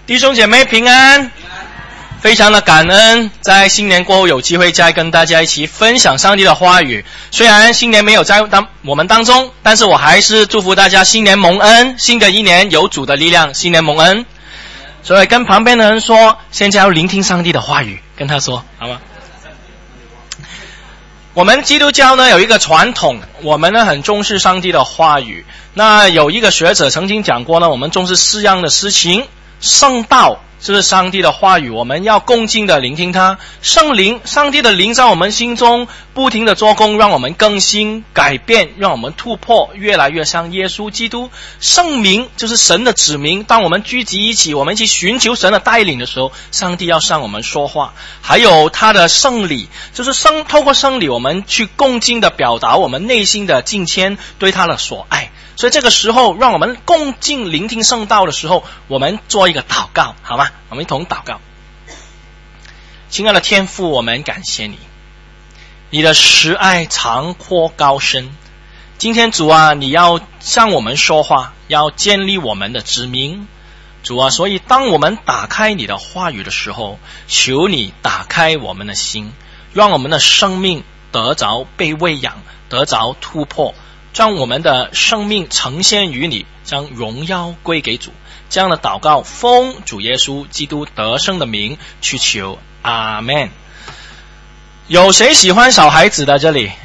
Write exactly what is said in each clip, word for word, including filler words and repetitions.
弟兄姐妹平安，非常的感恩，在新年过后有机会再跟大家一起分享上帝的话语。虽然新年没有在当我们当中，但是我还是祝福大家新年蒙恩，新的一年有主的力量，新年蒙恩。所以跟旁边的人说，现在要聆听上帝的话语，跟他说好吗？我们基督教呢有一个传统，我们呢很重视上帝的话语。那有一个学者曾经讲过呢，我们重视四样的事情：圣道，这是上帝的话语，我们要恭敬的聆听它；圣灵，上帝的灵在我们心中不停的做工，让我们更新改变，让我们突破，越来越像耶稣基督；圣名，就是神的指明，当我们聚集一起，我们一起寻求神的带领的时候，上帝要向我们说话；还有他的圣礼，就是圣透过圣礼，我们去恭敬的表达我们内心的敬虔，对他的所爱。所以这个时候，让我们恭敬聆听圣道的时候，我们做一个祷告，好吗？我们一同祷告。亲爱的天父，我们感谢你，你的慈爱长阔高深。今天主啊，你要向我们说话，要建立我们的子民。主啊，所以当我们打开你的话语的时候，求你打开我们的心，让我们的生命得着被喂养，得着突破，将我们的生命呈现于你，将荣耀归给主。这样的祷告奉主耶稣基督得胜的名去求，阿们。有谁喜欢小孩子的这里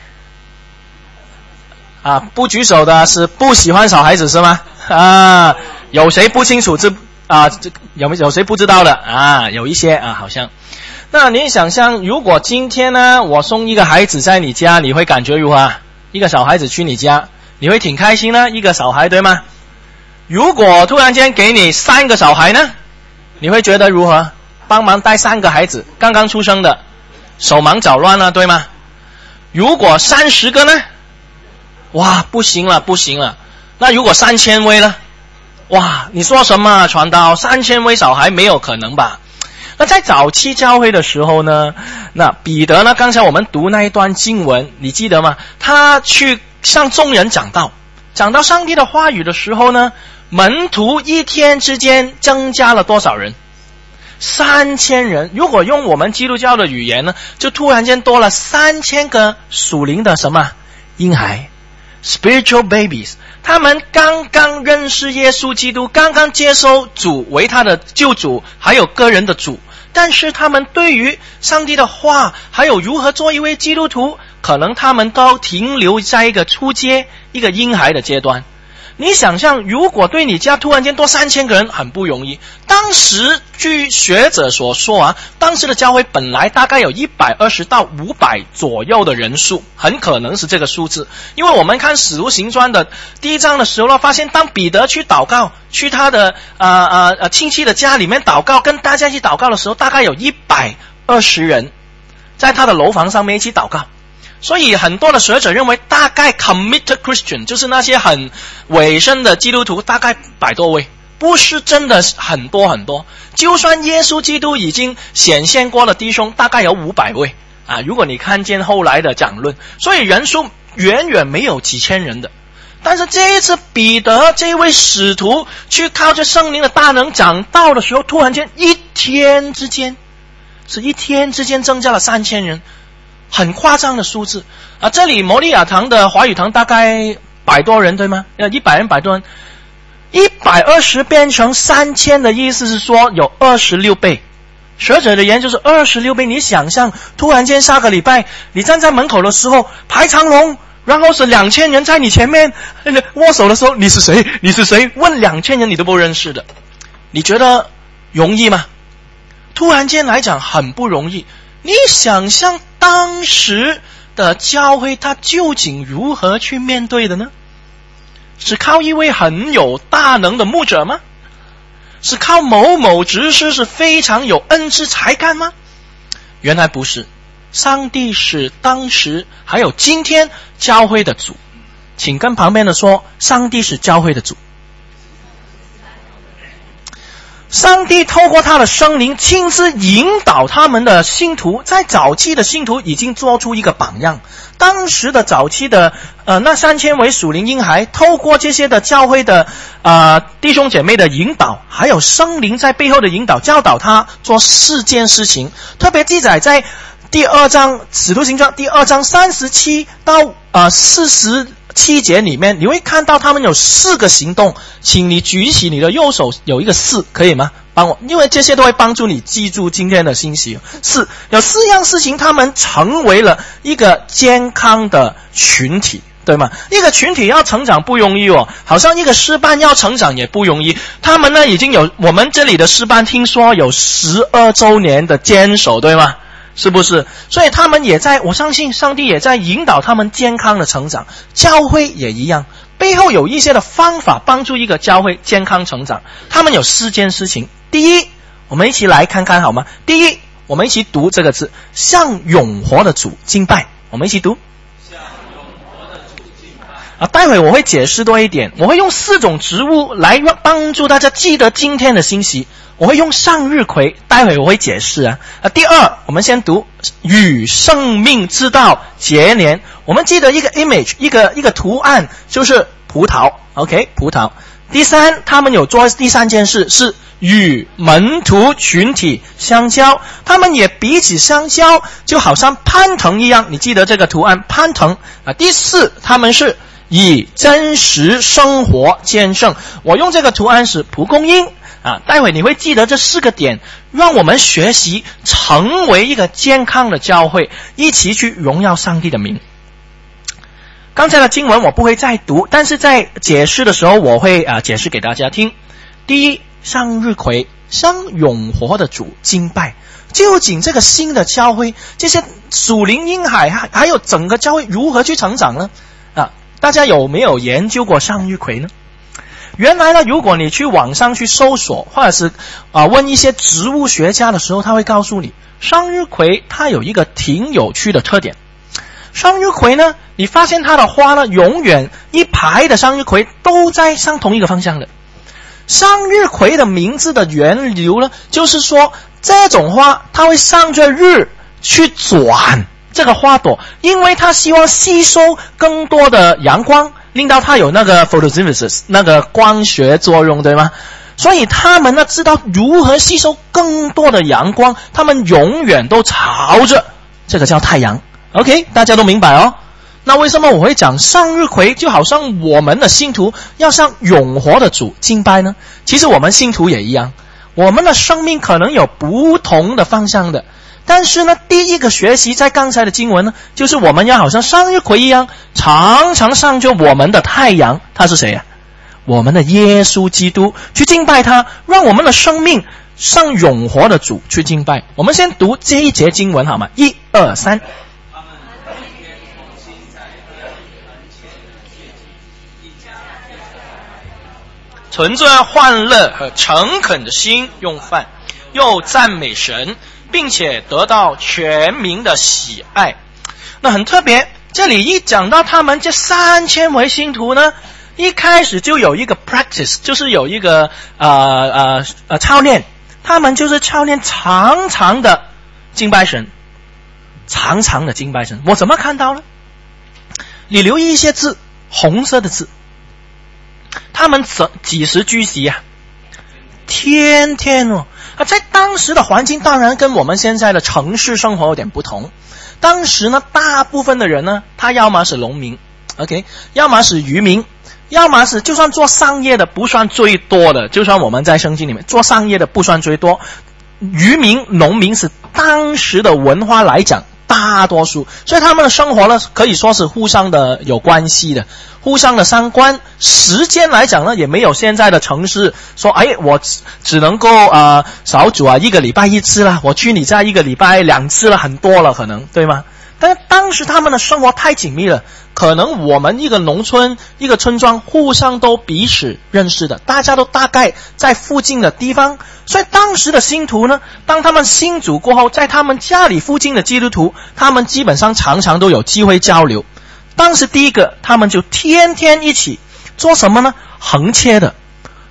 啊？不举手的是不喜欢小孩子是吗？啊，有谁不清楚这啊？这有没有谁不知道的啊？有一些啊，好像。那你想象，如果今天呢，我送一个孩子在你家，你会感觉如何啊？一个小孩子去你家，你会挺开心呢？一个小孩对吗？如果突然间给你三个小孩呢，你会觉得如何？帮忙带三个孩子，刚刚出生的，手忙脚乱了，对吗？如果三十个呢？哇，不行了，不行了。那如果三千位呢？哇，你说什么传道？三千位小孩没有可能吧？那在早期教会的时候呢，那彼得呢，刚才我们读那一段经文，你记得吗？他去向众人讲道，讲到上帝的话语的时候呢，门徒一天之间增加了多少人？三千人。如果用我们基督教的语言呢，就突然间多了三千个属灵的什么婴孩 spiritual babies。 他们刚刚认识耶稣基督，刚刚接受主为他的救主，还有个人的主，但是他们对于上帝的话，还有如何做一位基督徒，可能他们都停留在一个初阶，一个婴孩的阶段。你想象，如果对你家突然间多三千个人，很不容易。当时据学者所说啊，当时的教会本来大概有一百二十到五百左右的人数，很可能是这个数字。因为我们看使徒行传的第一章的时候，发现当彼得去祷告，去他的呃呃呃亲戚的家里面祷告，跟大家一起祷告的时候，大概有一百二十人在他的楼房上面一起祷告。所以很多的学者认为，大概 committed Christian 就是那些很委身的基督徒，大概百多位，不是真的很多很多。就算耶稣基督已经显现过的弟兄，大概有五百位啊。如果你看见后来的讲论，所以人数远远没有几千人的。但是这一次彼得这位使徒去靠着圣灵的大能讲道的时候，突然间一天之间，是一天之间增加了三千人。很夸张的数字啊！这里摩利亚堂的华语堂大概百多人对吗？呃，一百人百多人，一百二十变成三千的意思是说有二十六倍。学者的研究是二十六倍。你想象，突然间下个礼拜你站在门口的时候排长龙，然后是两千人在你前面握手的时候，你是谁？你是谁？问两千人你都不认识的，你觉得容易吗？突然间来讲很不容易。你想象当时的教会他究竟如何去面对的呢？是靠一位很有大能的牧者吗？是靠某某执事是非常有恩赐才干吗？原来不是。上帝是当时还有今天教会的主。请跟旁边的说，上帝是教会的主。 上帝透过他的圣灵亲自引导他们的信徒，在早期的信徒已经做出一个榜样。当时的早期的呃那三千位属灵婴孩，透过这些的教会的呃弟兄姐妹的引导，还有圣灵在背后的引导，教导他做四件事情。特别记载在第二章使徒行传第二章三十七到呃四十七节里面，你会看到他们有四个行动，请你举起你的右手，有一个四，可以吗？帮我，因为这些都会帮助你记住今天的信息。四，有四样事情，他们成为了一个健康的群体，对吗？一个群体要成长不容易哦，好像一个诗班要成长也不容易。他们呢已经有，我们这里的诗班听说有十二周年的坚守，对吗？是不是？所以他们也在，我相信上帝也在引导他们健康的成长。教会也一样，背后有一些的方法帮助一个教会健康成长。他们有四件事情。第一，我们一起来看看好吗？第一，我们一起读这个字，向永活的主敬拜。我们一起读，向永活的主敬拜。啊，待会我会解释多一点，我会用四种植物来帮助大家记得今天的信息。我会用向日葵，待会我会解释啊。啊，第二，我们先读与生命之道结连。我们记得一个 image， 一个一个图案，就是葡萄 ，OK， 葡萄。第三，他们有做第三件事，是与门徒群体相交，他们也彼此相交，就好像攀藤一样。你记得这个图案攀藤啊。第四，他们是以真实生活见证。我用这个图案是蒲公英。啊，待会你会记得这四个点，让我们学习成为一个健康的教会，一起去荣耀上帝的名。刚才的经文我不会再读，但是在解释的时候我会啊解释给大家听。第一，向日葵，向永活的主敬拜。究竟这个新的教会，这些属灵婴孩还还有整个教会如何去成长呢？啊，大家有没有研究过向日葵呢？原来呢，如果你去网上去搜索，或者是啊、呃、问一些植物学家的时候，他会告诉你，向日葵它有一个挺有趣的特点。向日葵呢，你发现它的花呢，永远一排的向日葵都在向同一个方向的。向日葵的名字的源流呢，就是说这种花它会向着日去转这个花朵，因为它希望吸收更多的阳光，令到它有那个 photosynthesis 那个光学作用，对吗？所以他们呢知道如何吸收更多的阳光，他们永远都朝着这个叫太阳。 OK， 大家都明白哦。那为什么我会讲向日葵就好像我们的信徒要向永活的主敬拜呢？其实我们信徒也一样，我们的生命可能有不同的方向的，但是呢，第一个学习在刚才的经文呢，就是我们要好像向日葵一样，常常向着我们的太阳，他是谁呀、啊？我们的耶稣基督去敬拜他，让我们的生命向永活的主去敬拜。我们先读这一节经文好吗？一二三。存着欢乐和诚恳的心用饭，又赞美神，并且得到全民的喜爱。那很特别，这里一讲到他们这三千位信徒呢，一开始就有一个 practice， 就是有一个呃呃呃操练，他们就是操练长长的敬拜神，长长的敬拜神。我怎么看到呢？你留意一些字，红色的字。他们几时聚集啊？天天哦！啊，在当时的环境当然跟我们现在的城市生活有点不同。当时呢，大部分的人呢，他要么是农民 ，OK， 要么是渔民，要么是就算做商业的不算最多的，就算我们在圣经里面做商业的不算最多，渔民、农民是当时的文化来讲大多数，所以他们的生活呢可以说是互相的有关系的，互相的相关。时间来讲呢，也没有现在的城市说，哎，我只能够呃小组啊一个礼拜一次了，我去你家一个礼拜两次了，很多了可能，对吗？但是当时他们的生活太紧密了，可能我们一个农村一个村庄互相都彼此认识的，大家都大概在附近的地方，所以当时的信徒呢，当他们信主过后，在他们家里附近的基督徒，他们基本上常常都有机会交流。当时第一个，他们就天天一起做什么呢？横切的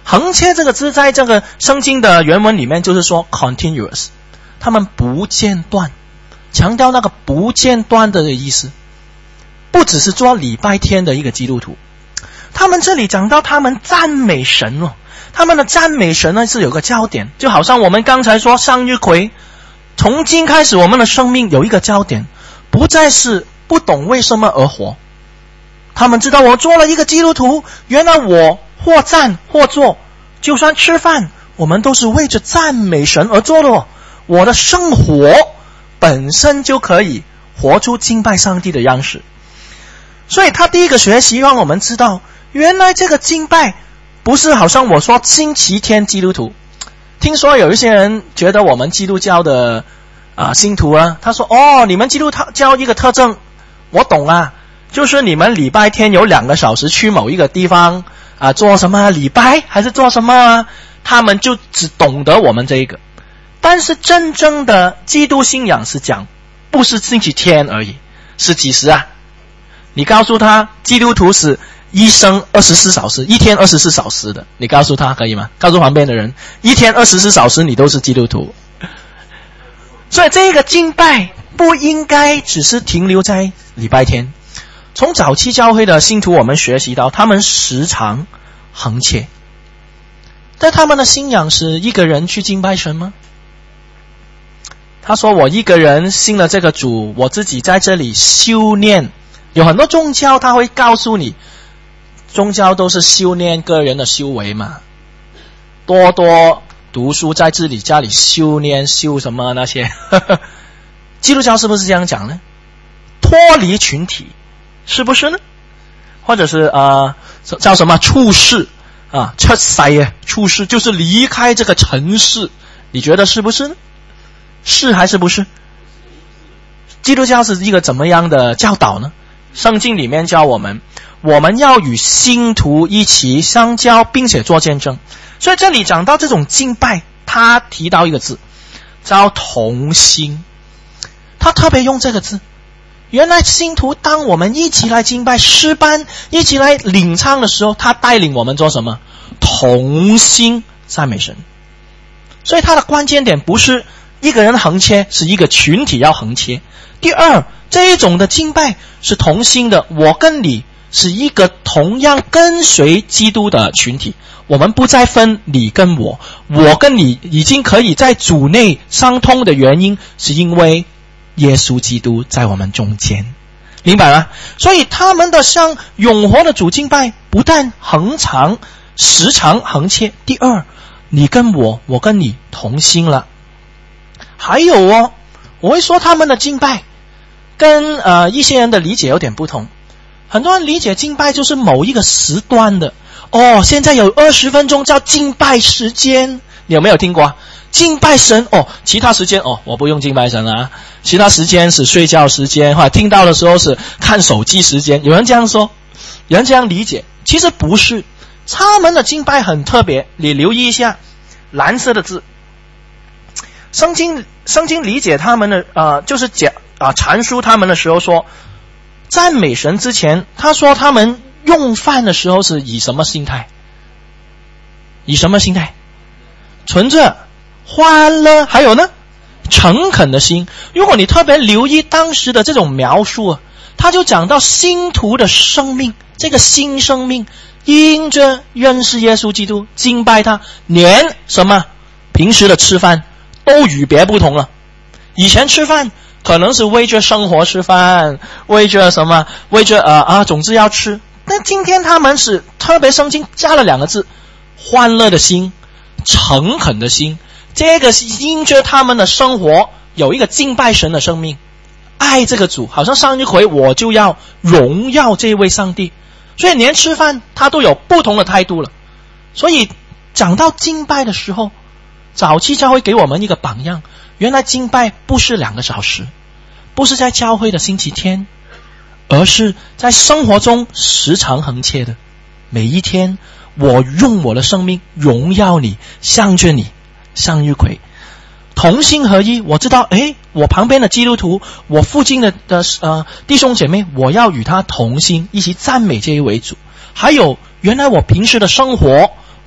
横切这个字在这个圣经的原文里面就是说 continuous， 他们不间断，强调那个不间断的意思，不只是做礼拜天的一个基督徒。他们这里讲到他们赞美神哦，他们的赞美神呢是有个焦点，就好像我们刚才说向日葵，从今开始我们的生命有一个焦点，不再是不懂为什么而活。他们知道我做了一个基督徒，原来我或站或坐，就算吃饭我们都是为着赞美神而做的哦。我的生活本身就可以活出敬拜上帝的样式。所以他第一个学习让我们知道，原来这个敬拜不是好像我说星期天基督徒。听说有一些人觉得我们基督教的啊、呃、信徒啊，他说哦，你们基督教一个特征我懂啊，就是你们礼拜天有两个小时去某一个地方啊、呃、做什么礼拜还是做什么啊，他们就只懂得我们这一个。但是真正的基督信仰是讲不是星期天而已，是几时啊？你告诉他基督徒是一生二十四小时，一天二十四小时的，你告诉他可以吗？告诉旁边的人一天二十四小时你都是基督徒。所以这个敬拜不应该只是停留在礼拜天。从早期教会的信徒我们学习到，他们时常横切，但他们的信仰是一个人去敬拜神吗？他说我一个人信了这个主，我自己在这里修炼。有很多宗教他会告诉你，宗教都是修炼个人的修为嘛，多多读书，在自己家里修炼修什么那些基督教是不是这样讲呢？脱离群体是不是呢？或者是呃叫什么处世啊，出世啊，处世就是离开这个尘世，你觉得是不是呢？是还是不是？基督教是一个怎么样的教导呢？圣经里面教我们，我们要与信徒一起相交，并且做见证。所以这里讲到这种敬拜，他提到一个字叫同心，他特别用这个字。原来信徒当我们一起来敬拜诗班，一起来领唱的时候，他带领我们做什么？同心赞美神。所以他的关键点不是一个人横切，是一个群体要横切。第二，这一种的敬拜是同心的，我跟你是一个同样跟随基督的群体，我们不再分你跟我，我跟你已经可以在主内相通的原因，是因为耶稣基督在我们中间，明白吗？所以他们的像永活的主敬拜，不但恒长时常横切，第二，你跟我，我跟你同心了。还有哦，我会说他们的敬拜跟呃一些人的理解有点不同。很多人理解敬拜就是某一个时段的，哦，现在有二十分钟叫敬拜时间，你有没有听过啊？敬拜神哦，其他时间哦我不用敬拜神啊，其他时间是睡觉时间，或者听到的时候是看手机时间。有人这样说，有人这样理解，其实不是。他们的敬拜很特别，你留意一下蓝色的字。圣经圣经理解他们的呃，就是讲啊、呃、阐述他们的时候说，赞美神之前，他说他们用饭的时候是以什么心态？以什么心态？存着欢乐，还有呢诚恳的心。如果你特别留意当时的这种描述啊，他就讲到信徒的生命，这个新生命因着认识耶稣基督，敬拜他，连什么平时的吃饭都与别不同了。以前吃饭可能是为着生活吃饭，为着什么，为着呃啊，总之要吃。但今天他们是特别圣经加了两个字，欢乐的心，诚恳的心。这个是因着他们的生活有一个敬拜神的生命，爱这个主，好像上一回我就要荣耀这位上帝，所以连吃饭他都有不同的态度了。所以讲到敬拜的时候，早期教会给我们一个榜样，原来敬拜不是两个小时，不是在教会的星期天，而是在生活中时常横切的。每一天我用我的生命荣耀你，向着你，向日葵，同心合一。我知道诶，我旁边的基督徒，我附近的的呃弟兄姐妹，我要与他同心，一起赞美这一位主。还有原来我平时的生活，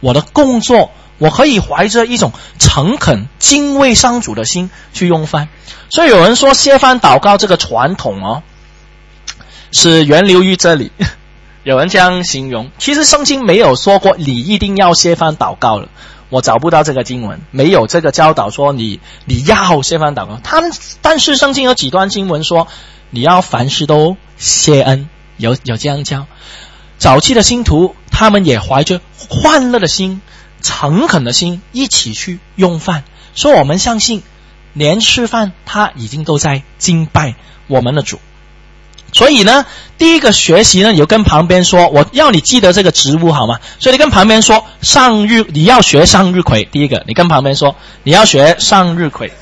我的工作，我可以怀着一种诚恳敬畏上主的心去用饭。所以有人说谢饭祷告这个传统哦，是源流于这里，有人这样形容。其实圣经没有说过你一定要谢饭祷告了，我找不到这个经文，没有这个教导说你你要谢饭祷告。他们但是圣经有几段经文说你要凡事都谢恩，有有这样教。早期的信徒他们也怀着欢乐的心、诚恳的心一起去用饭，所以我们相信连吃饭他已经都在敬拜我们的主。所以呢，第一个学习呢，你就跟旁边说，我要你记得这个植物好吗？所以你跟旁边说向日，你要学向日葵。第一个，你跟旁边说你要学向日葵。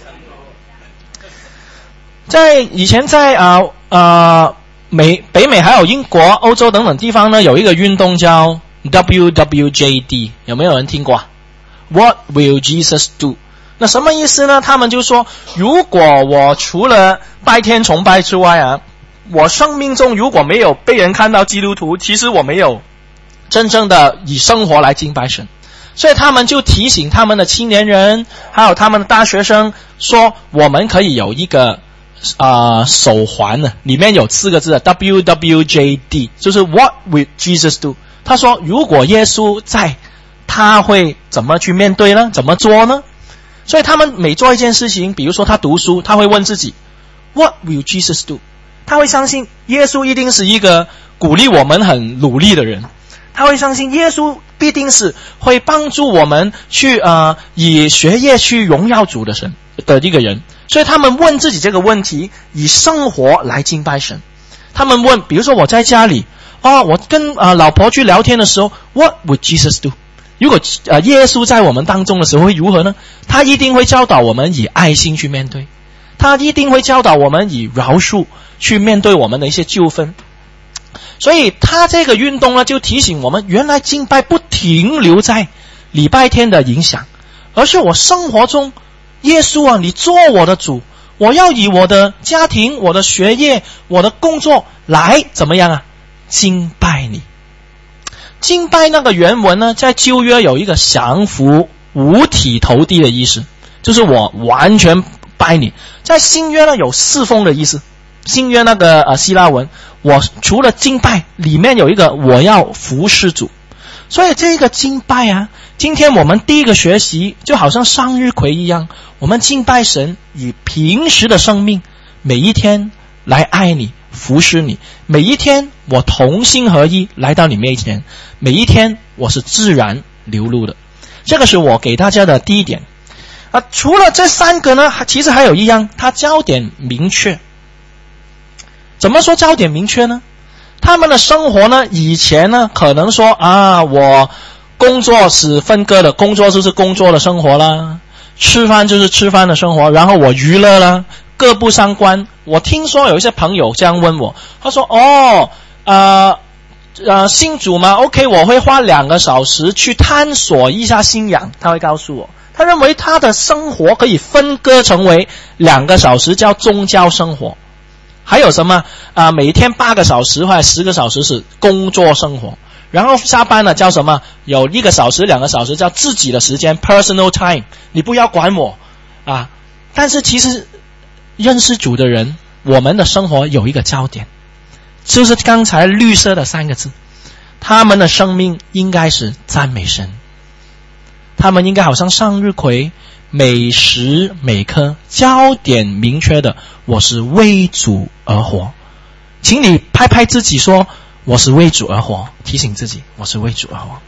在以前在啊啊、呃呃、美北美还有英国、欧洲等等地方呢，有一个运动叫 W W J D， 有没有人听过 ？What will Jesus do？ 那什么意思呢？他们就说，如果我除了拜天崇拜之外啊，我生命中如果没有被人看到基督徒，其实我没有真正的以生活来敬拜神。所以他们就提醒他们的青年人还有他们的大学生说，我们可以有一个呃手环呢，里面有四个字的 W W J D， 就是 What will Jesus do？ 他说如果耶稣在，他会怎么去面对呢？怎么做呢？所以他们每做一件事情，比如说他读书，他会问自己 What will Jesus do？他会相信耶稣一定是一个鼓励我们很努力的人，他会相信耶稣必定是会帮助我们去呃以学业去荣耀主的神的一个人。所以他们问自己这个问题，以生活来敬拜神。他们问，比如说我在家里哦，我跟呃老婆去聊天的时候 What would Jesus do？ 如果呃耶稣在我们当中的时候会如何呢？他一定会教导我们以爱心去面对，他一定会教导我们以饶恕去面对我们的一些纠纷。所以他这个运动呢，就提醒我们，原来敬拜不停留在礼拜天的影响，而是我生活中，耶稣啊，你做我的主，我要以我的家庭、我的学业、我的工作来怎么样啊？敬拜你。敬拜那个原文呢，在旧约有一个降服、五体投地的意思，就是我完全拜你。在新约呢，有侍奉的意思。新约那个呃希腊文，我除了敬拜，里面有一个我要服侍主。所以这个敬拜啊，今天我们第一个学习就好像向日葵一样，我们敬拜神，以平时的生命每一天来爱你、服侍你。每一天我同心合一来到你面前，每一天我是自然流露的。这个是我给大家的第一点啊。除了这三个呢，其实还有一样，它焦点明确。怎么说焦点明确呢？他们的生活呢，以前呢可能说啊，我工作是分割的，工作就是工作的生活啦，吃饭就是吃饭的生活，然后我娱乐啦，各不相关。我听说有一些朋友这样问我，他说哦呃呃信主吗 OK， 我会花两个小时去探索一下信仰。他会告诉我，他认为他的生活可以分割成为两个小时叫宗教生活，还有什么啊、呃？每天八个小时或者十个小时是工作生活，然后下班了叫什么？有一个小时、两个小时叫自己的时间 ，personal time， 你不要管我啊！但是其实认识主的人，我们的生活有一个焦点，就是刚才绿色的三个字，他们的生命应该是赞美神，他们应该好像向日葵。每时每刻焦点明确的，我是为主而活。请你拍拍自己说，我是为主而活，提醒自己我是为主而活。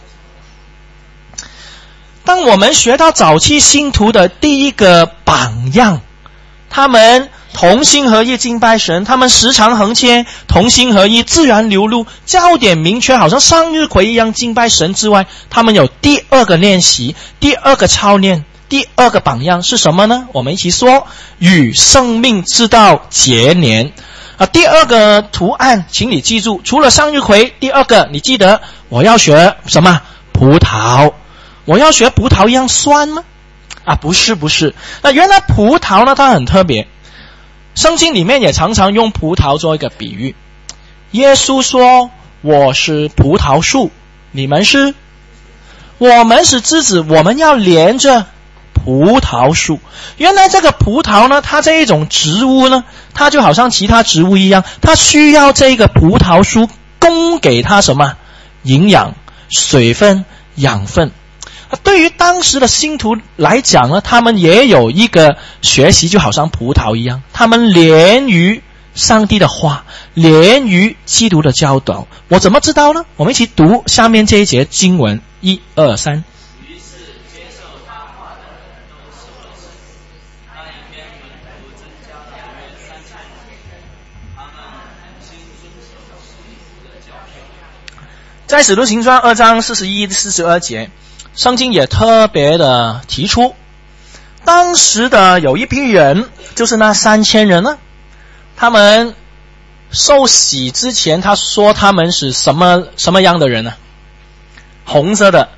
当我们学到早期信徒的第一个榜样，他们同心合一敬拜神，他们时常横切，同心合一自然流露，焦点明确，好像向日葵一样敬拜神之外，他们有第二个练习，第二个操练，第二个榜样是什么呢？我们一起说，与生命之道结连啊。第二个图案请你记住，除了向日葵，第二个你记得我要学什么？葡萄。我要学葡萄一样酸吗？啊，不是不是。那原来葡萄呢，它很特别，圣经里面也常常用葡萄做一个比喻。耶稣说，我是葡萄树，你们是我们是枝子，我们要连着葡萄树。原来这个葡萄呢，它这一种植物呢，它就好像其他植物一样，它需要这个葡萄树供给它什么？营养、水分、养分。对于当时的信徒来讲呢，他们也有一个学习，就好像葡萄一样，他们连于上帝的话，连于基督的教导。我怎么知道呢？我们一起读下面这一节经文，一二三。 于是接受他话的人都受了洗，那一天门徒增加了约三千人，他们恒心遵守使徒的教训。 在使徒行传二章四十一、四十二节，圣经也特别的提出，当时的有一批人，就是那三千人呢，他们受洗之前，他说他们是什么什么样的人呢？红色的。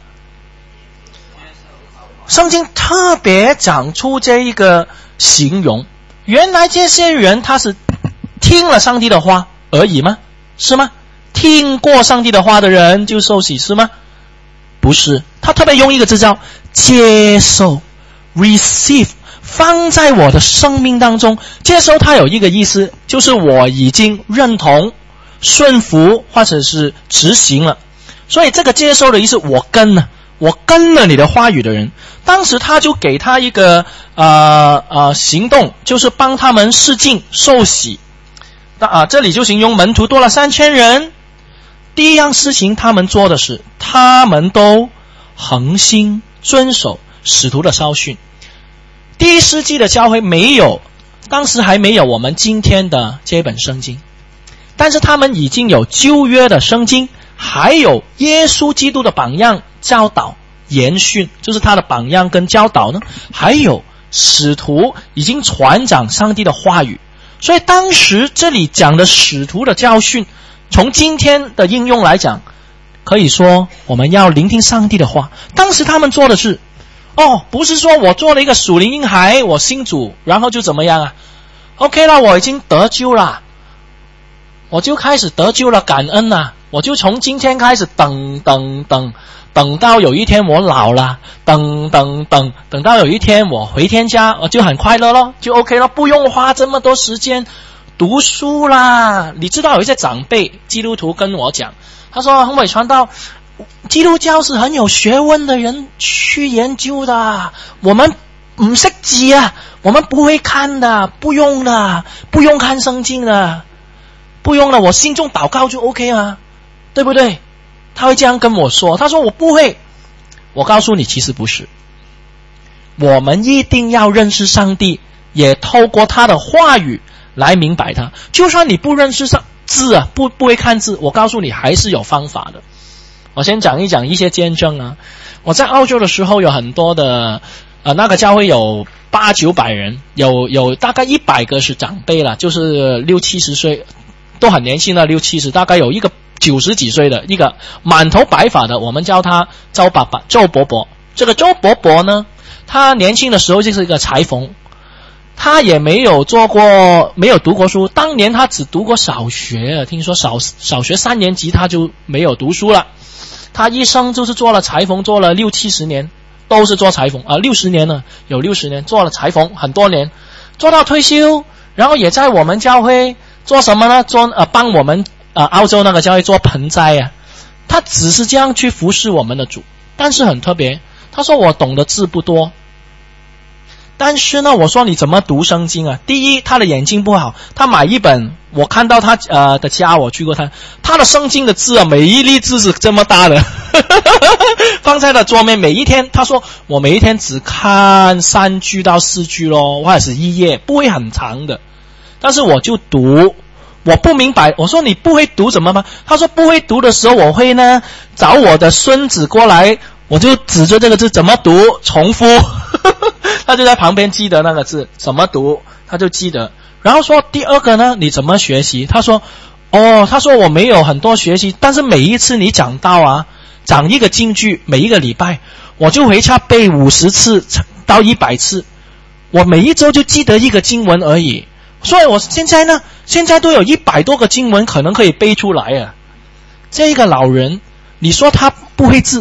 圣经特别讲出这一个形容，原来这些人他是听了上帝的话而已吗？是吗？听过上帝的话的人就受洗是吗？不是，他特别用一个字叫接受 receive， 放在我的生命当中。接受它有一个意思，就是我已经认同、顺服或者是执行了。所以这个接受的意思，我跟了，我跟了你的话语的人。当时他就给他一个呃呃行动，就是帮他们示镜受洗。啊，这里就形容门徒多了三千人。第一样事情他们做的是，他们都恒心遵守使徒的教训。第一世纪的教会没有，当时还没有我们今天的这本圣经，但是他们已经有旧约的圣经，还有耶稣基督的榜样教导言训，就是他的榜样跟教导呢，还有使徒已经传讲上帝的话语。所以当时这里讲的使徒的教训，从今天的应用来讲，可以说我们要聆听上帝的话。当时他们做的是，哦，不是说我做了一个属灵婴孩，我信主，然后就怎么样啊 ？OK 了，我已经得救了，我就开始得救了，感恩了，我就从今天开始等等等，等到有一天我老了，等等等，等到有一天我回天家，我就很快乐咯，就 OK 了，不用花这么多时间读书啦。你知道有一些长辈基督徒跟我讲，他说洪伟传道，基督教是很有学问的人去研究的，我们唔识字啊，我们不会看的，不用的，不用看圣经的，不用了，我心中祷告就 OK 啊，对不对？他会这样跟我说，他说我不会。我告诉你，其实不是，我们一定要认识上帝，也透过他的话语来明白他。就算你不认识上字啊，不不会看字，我告诉你还是有方法的。我先讲一讲一些见证啊。我在澳洲的时候有很多的呃，那个教会有八九百人，有有大概一百个是长辈了，就是六七十岁，都很年轻的六七十，大概有一个九十几岁的一个满头白发的，我们叫他周爸爸周伯伯。这个周伯伯呢，他年轻的时候就是一个裁缝，他也没有做过，没有读过书，当年他只读过小学，听说小小学三年级他就没有读书了。他一生就是做了裁缝，做了六七十年，都是做裁缝啊，六十年了，有六十年做了裁缝很多年，做到退休，然后也在我们教会做什么呢？做呃帮我们呃澳洲那个教会做盆栽啊。他只是这样去服侍我们的主，但是很特别。他说我懂的字不多，但是呢，我说你怎么读圣经啊？第一，他的眼睛不好，他买一本，我看到他呃的家，我去过他，他的圣经的字啊，每一粒字是这么大的，放在了桌面，每一天，他说我每一天只看三句到四句咯，或者是一页，不会很长的，但是我就读。我不明白，我说你不会读怎么办？他说不会读的时候，我会呢找我的孙子过来，我就指着这个字怎么读，重复。他就在旁边记得那个字怎么读，他就记得。然后说第二个呢，你怎么学习？他说哦，他说我没有很多学习，但是每一次你讲到啊，讲一个金句，每一个礼拜我就回家背五十次到一百次，我每一周就记得一个经文而已。所以我现在呢，现在都有一百多个经文可能可以背出来啊。这个老人，你说他不会字，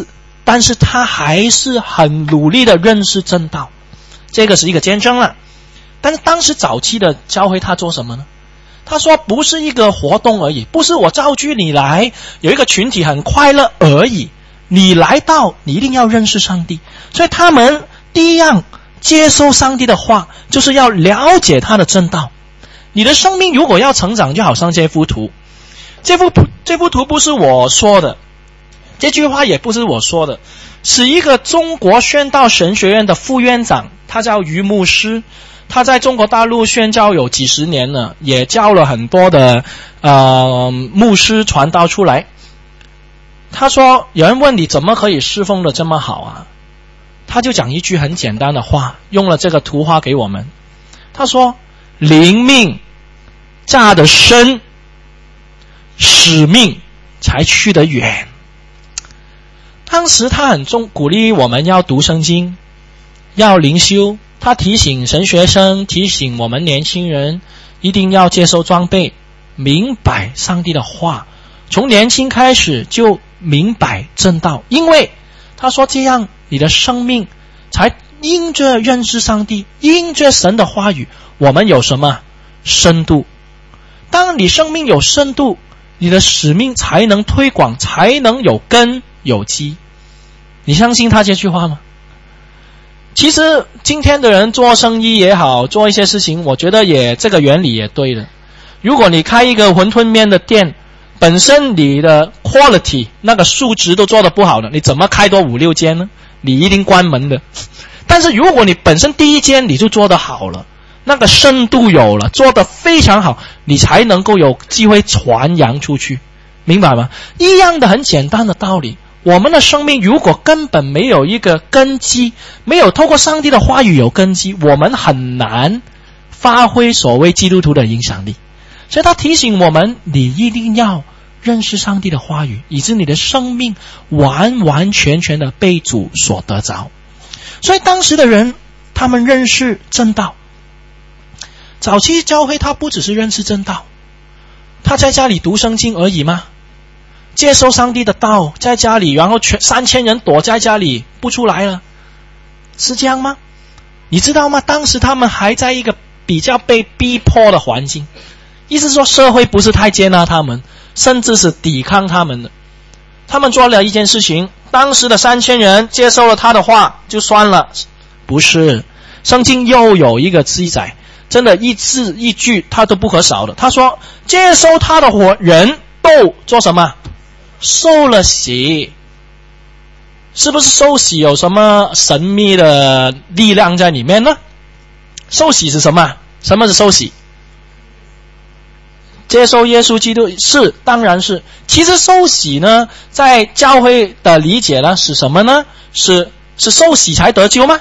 但是他还是很努力的认识正道，这个是一个见证了。但是当时早期的教会他做什么呢？他说不是一个活动而已，不是我召集你来有一个群体很快乐而已，你来到你一定要认识上帝。所以他们第一样接受上帝的话，就是要了解他的正道。你的生命如果要成长，就好像这幅图，这幅图这幅图不是我说的，这句话也不是我说的，是一个中国宣道神学院的副院长，他叫于牧师，他在中国大陆宣教有几十年了，也教了很多的呃牧师传道出来。他说有人问你怎么可以侍奉的这么好啊，他就讲一句很简单的话，用了这个图画给我们。他说灵命扎得深，使命才去得远。当时他很重鼓励我们要读圣经，要灵修，他提醒神学生，提醒我们年轻人一定要接受装备，明白上帝的话，从年轻开始就明白正道。因为他说这样你的生命才因着认识上帝，因着神的话语，我们有什么深度。当你生命有深度，你的使命才能推广，才能有根有基。你相信他这句话吗？其实今天的人做生意也好，做一些事情，我觉得也这个原理也对的。如果你开一个馄饨面的店，本身你的 quality 那个数值都做得不好的，你怎么开多五六间呢？你一定关门的。但是如果你本身第一间你就做得好了，那个深度有了，做得非常好，你才能够有机会传扬出去，明白吗？一样的很简单的道理，我们的生命如果根本没有一个根基，没有透过上帝的话语有根基，我们很难发挥所谓基督徒的影响力。所以他提醒我们，你一定要认识上帝的话语，以致你的生命完完全全的被主所得着。所以当时的人他们认识正道。早期教会他不只是认识正道，他在家里读圣经而已吗？接受上帝的道，在家里，然后全三千人躲在家里不出来了，是这样吗？你知道吗？当时他们还在一个比较被逼迫的环境，意思是说社会不是太接纳他们，甚至是抵抗他们的。他们做了一件事情，当时的三千人接受了他的话就算了，不是，圣经又有一个记载，真的一字一句他都不可少的。他说接受他的人都做什么？受了洗。是不是受洗有什么神秘的力量在里面呢？受洗是什么？什么是受洗？接受耶稣基督，是，当然是。其实受洗呢，在教会的理解呢是什么呢？是是受洗才得救吗？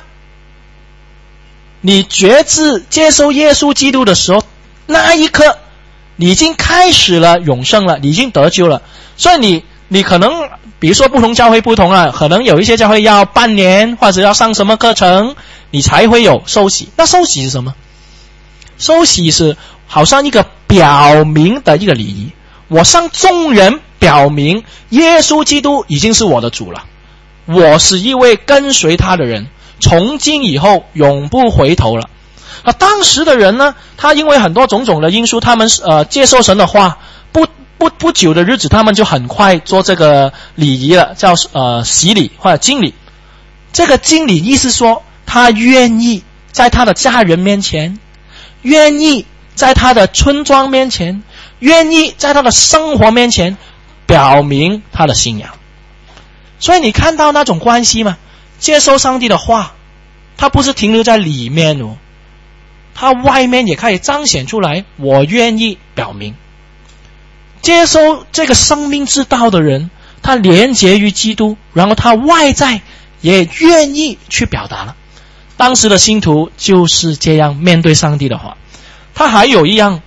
你决志接受耶稣基督的时候，那一刻你已经开始了永生了，你已经得救了。所以你你可能比如说不同教会不同啊，可能有一些教会要半年或者要上什么课程你才会有受洗。那受洗是什么？受洗是好像一个表明的一个礼仪，我向众人表明耶稣基督已经是我的主了，我是一位跟随他的人，从今以后永不回头了。啊，当时的人呢，他因为很多种种的因素，他们呃接受神的话，不不不久的日子，他们就很快做这个礼仪了，叫呃洗礼或者浸礼。这个浸礼意思说，他愿意在他的家人面前，愿意在他的村庄面前，愿意在他的生活面前表明他的信仰。所以你看到那种关系吗？接受上帝的话，他不是停留在里面哦，他外面也可以彰显出来，我愿意表明。接受这个生命之道的人，他连结于基督，然后他外在也愿意去表达了。当时的信徒就是这样面对上帝的话。他还有一样，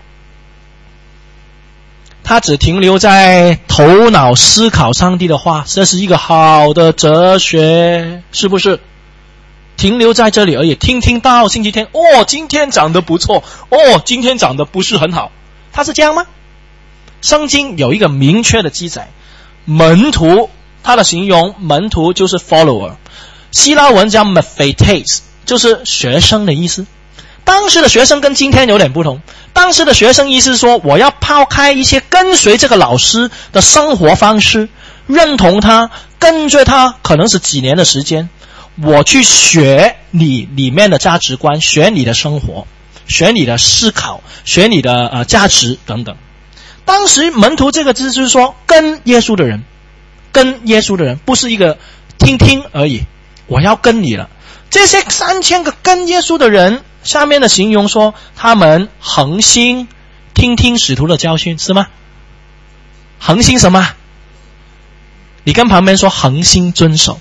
他只停留在头脑思考上帝的话，这是一个好的哲学，是不是？停留在这里而已，听听到星期天，哦，今天讲得不错，哦，今天讲得不是很好，他是这样吗？圣经有一个明确的记载，门徒它的形容门徒就是 follower， 希腊文叫 mathetes， 就是学生的意思。当时的学生跟今天有点不同，当时的学生意思说，我要抛开一些跟随这个老师的生活方式，认同他，跟着他可能是几年的时间，我去学你里面的价值观，学你的生活，学你的思考，学你的呃价值等等。当时门徒这个字就是说跟耶稣的人，跟耶稣的人，不是一个听听而已，我要跟你了。这些三千个跟耶稣的人，下面的形容说他们恒心听听使徒的教训，是吗？恒心什么？你跟旁边说恒心遵守。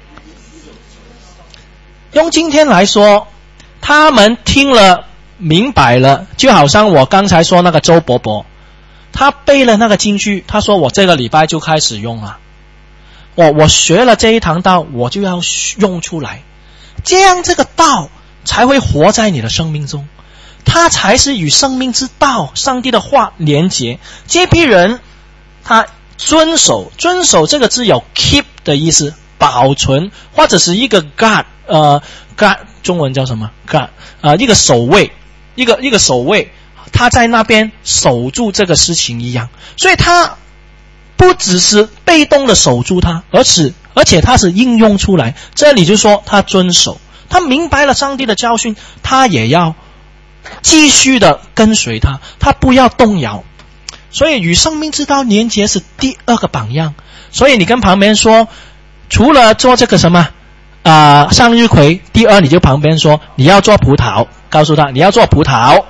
用今天来说，他们听了明白了，就好像我刚才说那个周伯伯，他背了那个金句，他说我这个礼拜就开始用了，我我学了这一堂道，我就要用出来，这样这个道才会活在你的生命中，它才是与生命之道上帝的话连结。这批人他遵守，遵守这个字有 keep 的意思，保存，或者是一个 guard， 呃 guard 中文叫什么 guard， 呃一个守卫，一个一个守卫，他在那边守住这个事情一样。所以他不只是被动的守住它，而是而且他是应用出来。这里就说他遵守，他明白了上帝的教训，他也要继续的跟随他，他不要动摇。所以与生命之道连结是第二个榜样。所以你跟旁边说，除了做这个什么啊、呃、向日葵，第二你就旁边说你要做葡萄，告诉他你要做葡萄。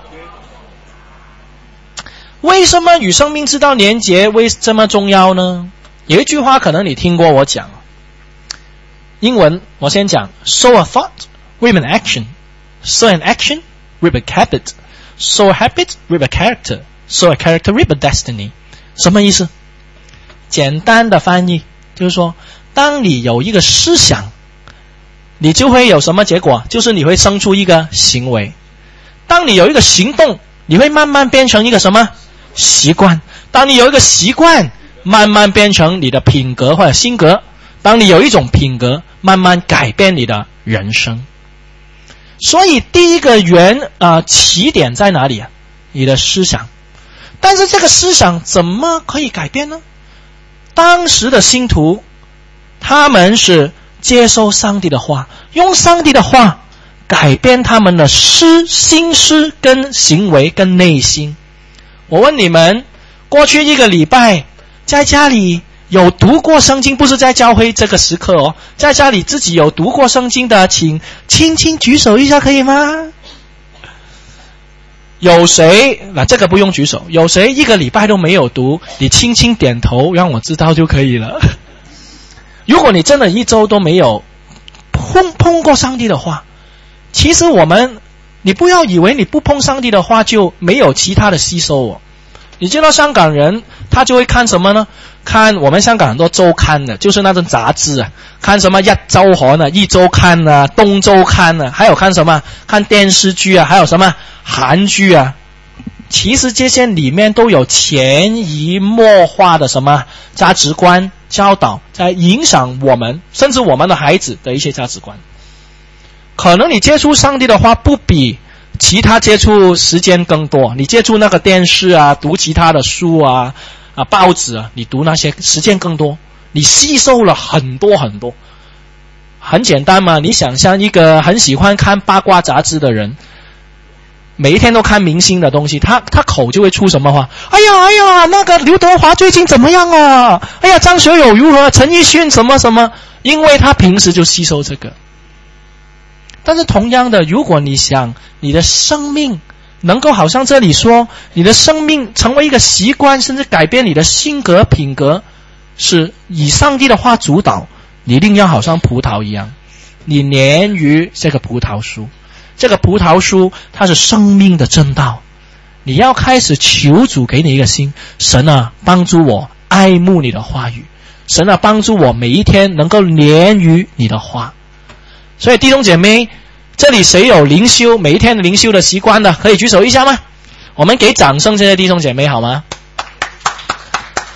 为什么与生命之道连结为这么重要呢？有一句话可能你听过我讲，英文我先讲 sow a thought with an action, sow an action with a habit, sow a habit with a character, sow a character with a destiny。 什么意思？简单的翻译就是说，当你有一个思想，你就会有什么结果？就是你会生出一个行为。当你有一个行动，你会慢慢变成一个什么？习惯。当你有一个习惯，慢慢变成你的品格或者性格。当你有一种品格，慢慢改变你的人生。所以第一个原啊、呃、起点在哪里啊？你的思想。但是这个思想怎么可以改变呢？当时的信徒，他们是接受上帝的话，用上帝的话改变他们的思心思跟行为跟内心。我问你们，过去一个礼拜在家里有读过圣经，不是在教会这个时刻哦，在家里自己有读过圣经的，请轻轻举手一下可以吗？有谁？那这个不用举手。有谁一个礼拜都没有读？你轻轻点头让我知道就可以了。如果你真的一周都没有碰碰过上帝的话，其实我们你不要以为你不碰上帝的话就没有其他的吸收哦。你知道香港人他就会看什么呢？看我们香港很多周刊的，就是那种杂志啊，看什么一周刊啊、一周刊啊、东周刊啊，还有看什么？看电视剧啊，还有什么韩剧啊。其实这些里面都有潜移默化的什么价值观教导，在影响我们，甚至我们的孩子的一些价值观。可能你接触上帝的话不比其他接触时间更多，你接触那个电视啊，读其他的书啊啊报纸啊，你读那些时间更多，你吸收了很多很多。很简单嘛，你想象一个很喜欢看八卦杂志的人，每一天都看明星的东西，他他口就会出什么话？哎呀哎呀，那个刘德华最近怎么样啊？哎呀，张学友如何？陈奕迅什么什么？因为他平时就吸收这个。但是同样的，如果你想你的生命能够好像这里说，你的生命成为一个习惯，甚至改变你的性格品格，是以上帝的话主导，你一定要好像葡萄一样，你黏于这个葡萄树。这个葡萄树它是生命的正道，你要开始求主给你一个心，神啊帮助我爱慕你的话语，神啊帮助我每一天能够黏于你的话。所以弟兄姐妹，这里谁有灵修每一天的灵修的习惯的，可以举手一下吗？我们给掌声这些弟兄姐妹好吗？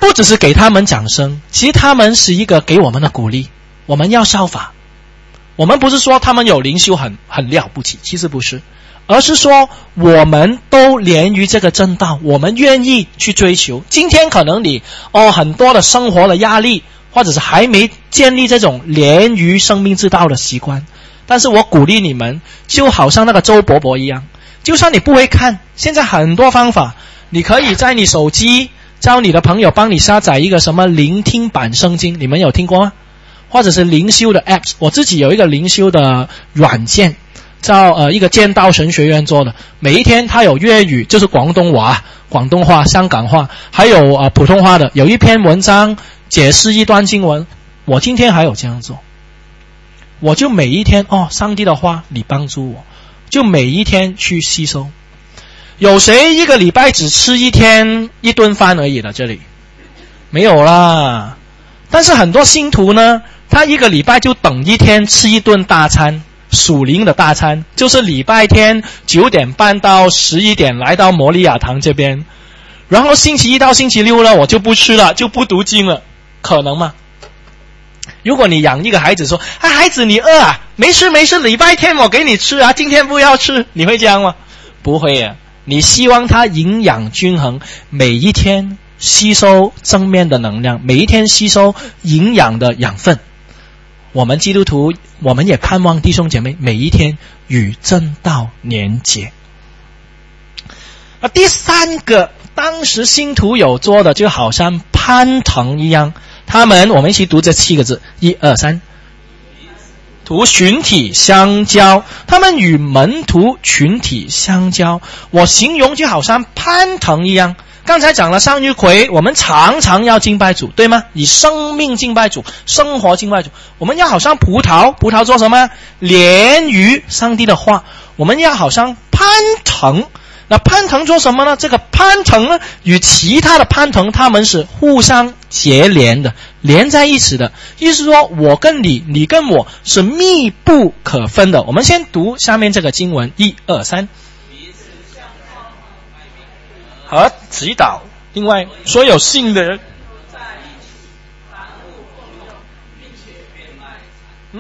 不只是给他们掌声，其实他们是一个给我们的鼓励，我们要效法。我们不是说他们有灵修很很了不起，其实不是，而是说我们都连于这个正道，我们愿意去追求。今天可能你哦很多的生活的压力，或者是还没建立这种连于生命之道的习惯，但是我鼓励你们，就好像那个周伯伯一样，就算你不会看，现在很多方法，你可以在你手机叫你的朋友帮你下载一个什么聆听版圣经，你们有听过吗？或者是灵修的 apps， 我自己有一个灵修的软件，叫呃一个剑道神学院做的，每一天它有粤语，就是广东话、广东话、香港话，还有呃普通话的，有一篇文章解释一段经文，我今天还有这样做，我就每一天哦，上帝的话你帮助我，就每一天去吸收。有谁一个礼拜只吃一天一顿饭而已的？这里没有啦。但是很多信徒呢，他一个礼拜就等一天吃一顿大餐，属灵的大餐，就是礼拜天九点半到十一点来到摩利亚堂这边，然后星期一到星期六呢，我就不吃了，就不读经了，可能吗？如果你养一个孩子说，啊，孩子你饿啊，没事没事，礼拜天我给你吃啊，今天不要吃，你会这样吗？不会啊，你希望他营养均衡，每一天吸收正面的能量，每一天吸收营养的养分。我们基督徒，我们也盼望弟兄姐妹每一天与正道连结。那第三个，当时信徒有做的，就好像攀藤一样，他们，我们一起读这七个字，一二三，徒群体相交，他们与门徒群体相交，我形容就好像攀藤一样。刚才讲了向日葵，我们常常要敬拜主，对吗？以生命敬拜主，生活敬拜主。我们要好像葡萄，葡萄做什么？连于上帝的话。我们要好像攀藤，那攀藤做什么呢？这个攀藤呢，与其他的攀藤，它们是互相结连的，连在一起的。意思说，我跟你，你跟我是密不可分的。我们先读下面这个经文，一二三。和祈祷，另外所有信的人嗯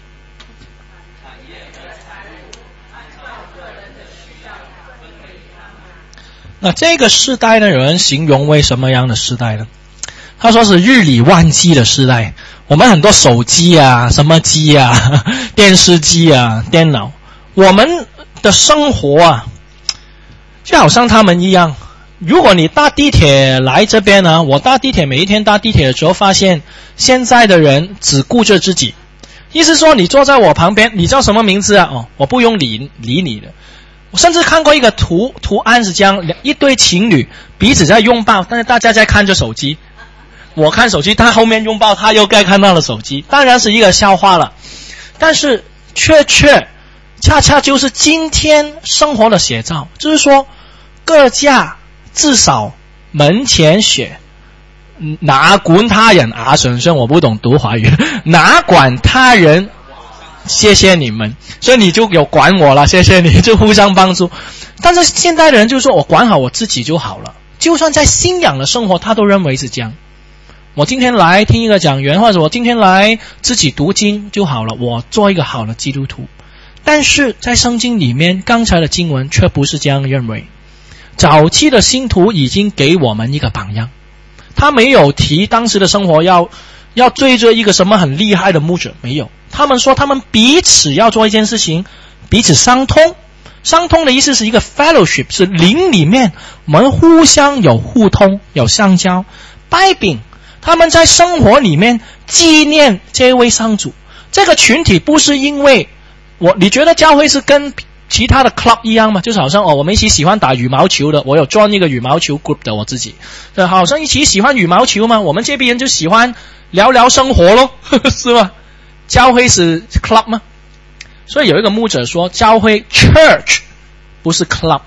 那这个世代呢，有人形容为什么样的世代呢？他说是日理万机的世代。我们很多手机啊，什么机啊，电视机啊，电脑，我们的生活啊就好像他们一样。如果你搭地铁来这边呢，我搭地铁，每一天搭地铁的时候发现现在的人只顾着自己。意思说你坐在我旁边，你叫什么名字啊？哦，我不用理理你的。我甚至看过一个图图案是这样，一对情侣彼此在拥抱，但是大家在看着手机。我看手机，他后面拥抱，他又该看到了手机，当然是一个笑话了。但是确确恰恰就是今天生活的写照，就是说各家至少门前雪，哪管他人啊，婶婶我不懂读华语，哪管他人，谢谢你们，所以你就有管我了，谢谢你，就互相帮助。但是现在的人就说我管好我自己就好了，就算在信仰的生活他都认为是这样。我今天来听一个讲员，或者我今天来自己读经就好了，我做一个好的基督徒。但是在圣经里面，刚才的经文却不是这样认为。早期的信徒已经给我们一个榜样，他没有提当时的生活要要追着一个什么很厉害的牧者，没有。他们说他们彼此要做一件事情，彼此相通。相通的意思是一个 fellowship， 是灵里面我们互相有互通，有相交。拜饼，他们在生活里面纪念这位上主。这个群体不是因为我，你觉得教会是跟其他的 club 一样吗？就是好像哦，我们一起喜欢打羽毛球的，我有 join 一个羽毛球 group 的我自己，对，好像一起喜欢羽毛球吗？我们这边人就喜欢聊聊生活咯，是吗？教会是 club 吗？所以有一个牧者说，教会 church 不是 club，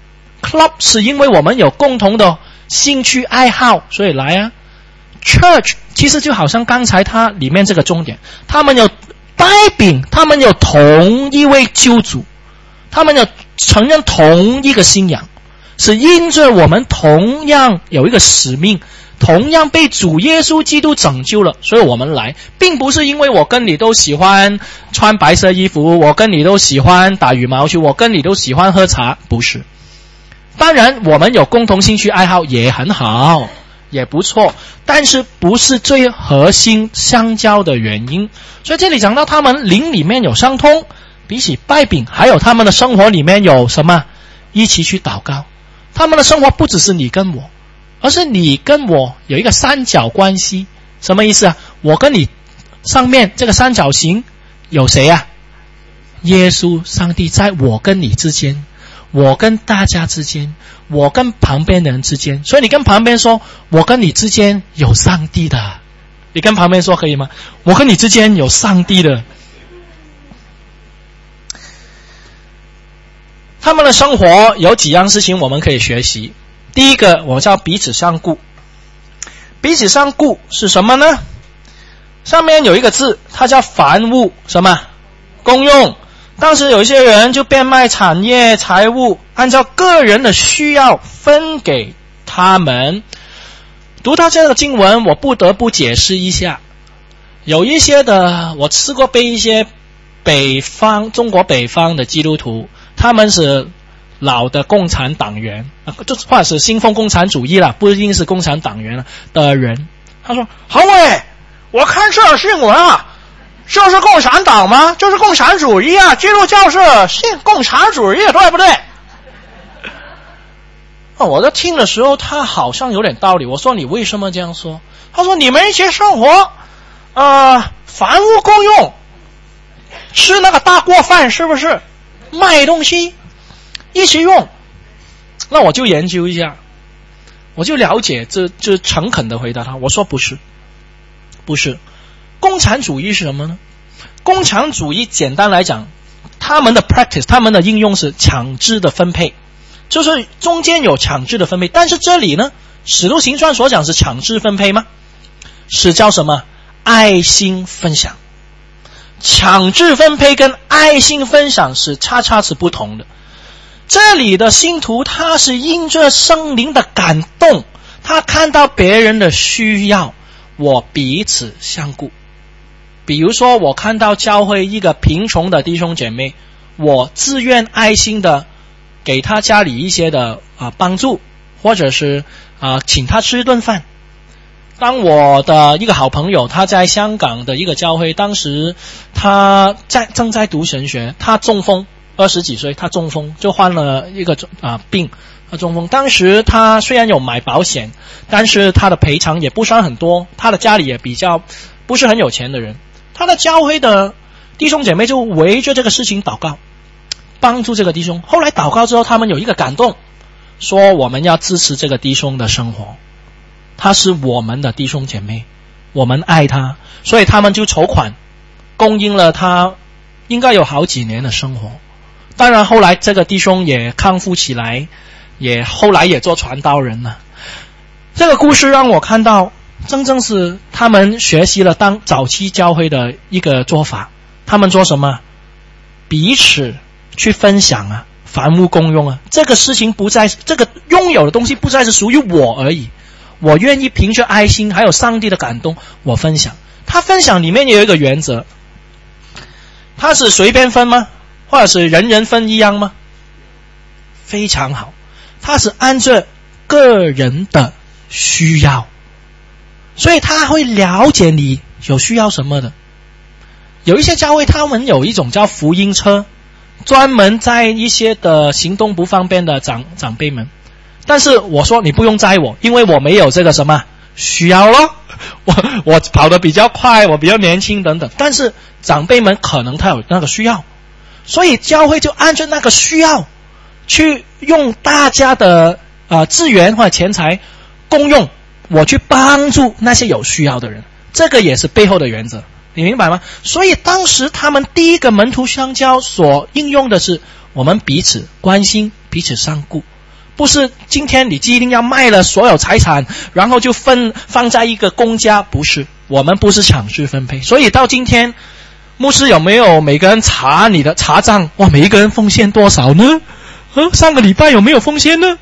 club 是因为我们有共同的兴趣爱好，所以来啊。church 其实就好像刚才它里面这个重点，他们有拜饼，他们有同一位救主，他们有承认同一个信仰， 是因着我们同样有一个使命，同样被主耶稣基督拯救了，所以我们来，并不是因为我跟你都喜欢穿白色衣服，我跟你都喜欢打羽毛球，我跟你都喜欢喝茶，不是。当然我们有共同兴趣爱好也很好，也不错，但是不是最核心相交的原因。所以这里讲到他们灵里面有相通，比起拜饼，还有他们的生活里面有什么？一起去祷告。他们的生活不只是你跟我，而是你跟我有一个三角关系。什么意思啊？我跟你上面这个三角形有谁啊？耶稣上帝在我跟你之间，我跟大家之间，我跟旁边的人之间。所以你跟旁边说，我跟你之间有上帝的。你跟旁边说可以吗？我跟你之间有上帝的。他们的生活有几样事情我们可以学习。第一个，我叫彼此相顾。彼此相顾是什么呢？上面有一个字，它叫凡物什么？公用。当时有一些人就变卖产业财物，按照个人的需要分给他们。读到这个经文，我不得不解释一下。有一些的，我吃过被一些北方中国北方的基督徒，他们是老的共产党员，就或者是信奉共产主义啦，不一定是共产党员的人。他说：“好伟，我看这新闻啊，这是共产党吗？这是共产主义啊！基督教是信共产主义，对不对？”哦，我在听的时候，他好像有点道理。我说：“你为什么这样说？”他说：“你们一起生活，呃，凡物公用，吃那个大锅饭是不是？卖东西一起用。”那我就研究一下，我就了解，这就诚恳的回答他。我说不是，不是。共产主义是什么呢？共产主义简单来讲，他们的 practice， 他们的应用是强制的分配，就是中间有强制的分配。但是这里呢，使徒行传所讲是强制分配吗？是叫什么？爱心分享。强制分配跟爱心分享是恰恰是不同的。这里的信徒他是因着圣灵的感动，他看到别人的需要，我彼此相顾。比如说我看到教会一个贫穷的弟兄姐妹，我自愿爱心的给他家里一些的啊帮助，或者是啊请他吃一顿饭。当我的一个好朋友，他在香港的一个教会，当时他在正在读神学，他中风，二十几岁，他中风就患了一个啊病，他中风。当时他虽然有买保险，但是他的赔偿也不算很多，他的家里也比较不是很有钱的人。他的教会的弟兄姐妹就围着这个事情祷告，帮助这个弟兄。后来祷告之后，他们有一个感动，说我们要支持这个弟兄的生活。他是我们的弟兄姐妹，我们爱他，所以他们就筹款供应了他应该有好几年的生活。当然后来这个弟兄也康复起来，也后来也做传道人了。这个故事让我看到真正是他们学习了当早期教会的一个做法。他们做什么？彼此去分享啊，凡物公用啊。这个事情不再，这个拥有的东西不再是属于我而已，我愿意凭着爱心还有上帝的感动，我分享。他分享里面也有一个原则，他是随便分吗？或者是人人分一样吗？非常好，他是按照个人的需要，所以他会了解你有需要什么的。有一些教会他们有一种叫福音车，专门载一些的行动不方便的长长辈们。但是我说你不用载我，因为我没有这个什么需要咯，我我跑得比较快，我比较年轻等等。但是长辈们可能他有那个需要，所以教会就按照那个需要去用大家的呃资源或者钱财共用，我去帮助那些有需要的人。这个也是背后的原则，你明白吗？所以当时他们第一个门徒相交所应用的是我们彼此关心，彼此相顾。不是今天你一定要卖了所有财产，然后就分放在一个公家，不是，我们不是强制分配。所以到今天，牧师有没有每个人查你的查账？哇，每一个人奉献多少呢？呃，上个礼拜有没有奉献呢？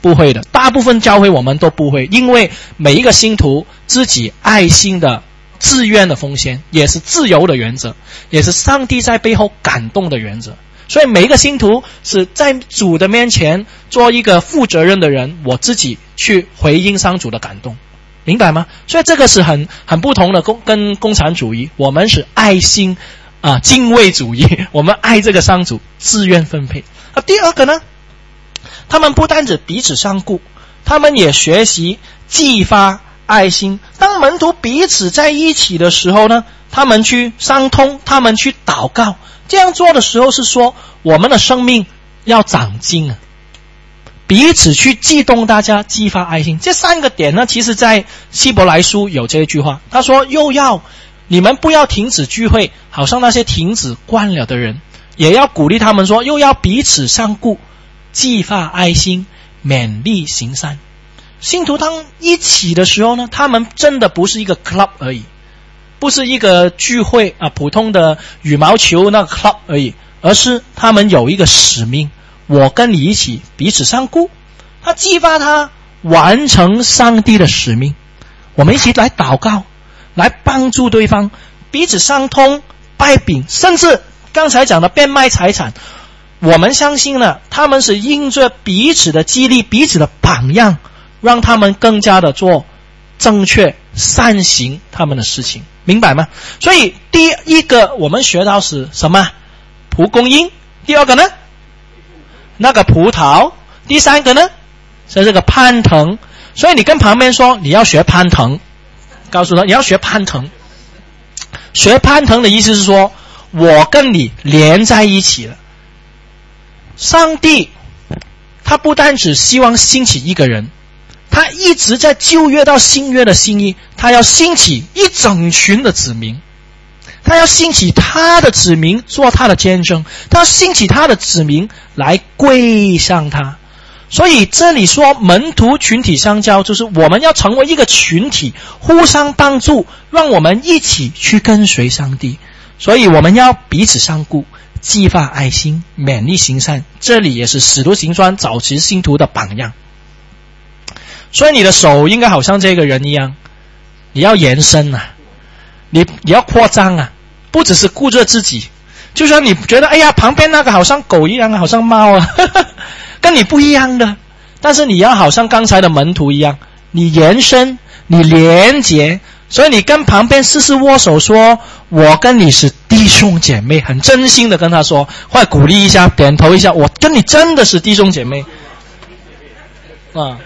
不会的，大部分教会我们都不会，因为每一个信徒自己爱心的自愿的奉献，也是自由的原则，也是上帝在背后感动的原则。所以每一个信徒是在主的面前做一个负责任的人，我自己去回应上主的感动，明白吗？所以这个是很很不同的，跟共产主义，我们是爱心啊，敬畏主义，我们爱这个上主，自愿分配。啊，第二个呢，他们不单止彼此相顾，他们也学习激发爱心。当门徒彼此在一起的时候呢，他们去相通，他们去祷告。这样做的时候是说，我们的生命要长进啊，彼此去激动大家，激发爱心。这三个点呢，其实在希伯来书有这一句话，他说又要你们不要停止聚会，好像那些停止惯了的人，也要鼓励他们说，又要彼此相顾，激发爱心，勉励行善。信徒当一起的时候呢，他们真的不是一个 club 而已，不是一个聚会啊，普通的羽毛球那个 club 而已，而是他们有一个使命，我跟你一起彼此相顾，他激发他完成上帝的使命。我们一起来祷告，来帮助对方，彼此相通，拜饼，甚至刚才讲的变卖财产。我们相信呢，他们是因着彼此的激励，彼此的榜样，让他们更加的做正确善行他们的事情，明白吗？所以第一个我们学到是什么？蒲公英。第二个呢，那个葡萄。第三个呢，是这个攀藤。所以你跟旁边说你要学攀藤，告诉他你要学攀藤。学攀藤的意思是说，我跟你连在一起了。上帝他不单只希望兴起一个人，他一直在旧约到新约的心意，他要兴起一整群的子民，他要兴起他的子民做他的见证，他要兴起他的子民来归向他。所以这里说门徒群体相交，就是我们要成为一个群体，互相帮助，让我们一起去跟随上帝。所以我们要彼此相顾，激发爱心，勉励行善。这里也是使徒行传早期信徒的榜样。所以你的手应该好像这个人一样，你要延伸啊，你你要扩张啊，不只是顾着自己。就像你觉得哎呀旁边那个好像狗一样，好像猫啊，呵呵，跟你不一样的，但是你要好像刚才的门徒一样，你延伸，你连结。所以你跟旁边试试握手，说我跟你是弟兄姐妹，很真心的跟他说，或者鼓励一下，点头一下，我跟你真的是弟兄姐妹啊。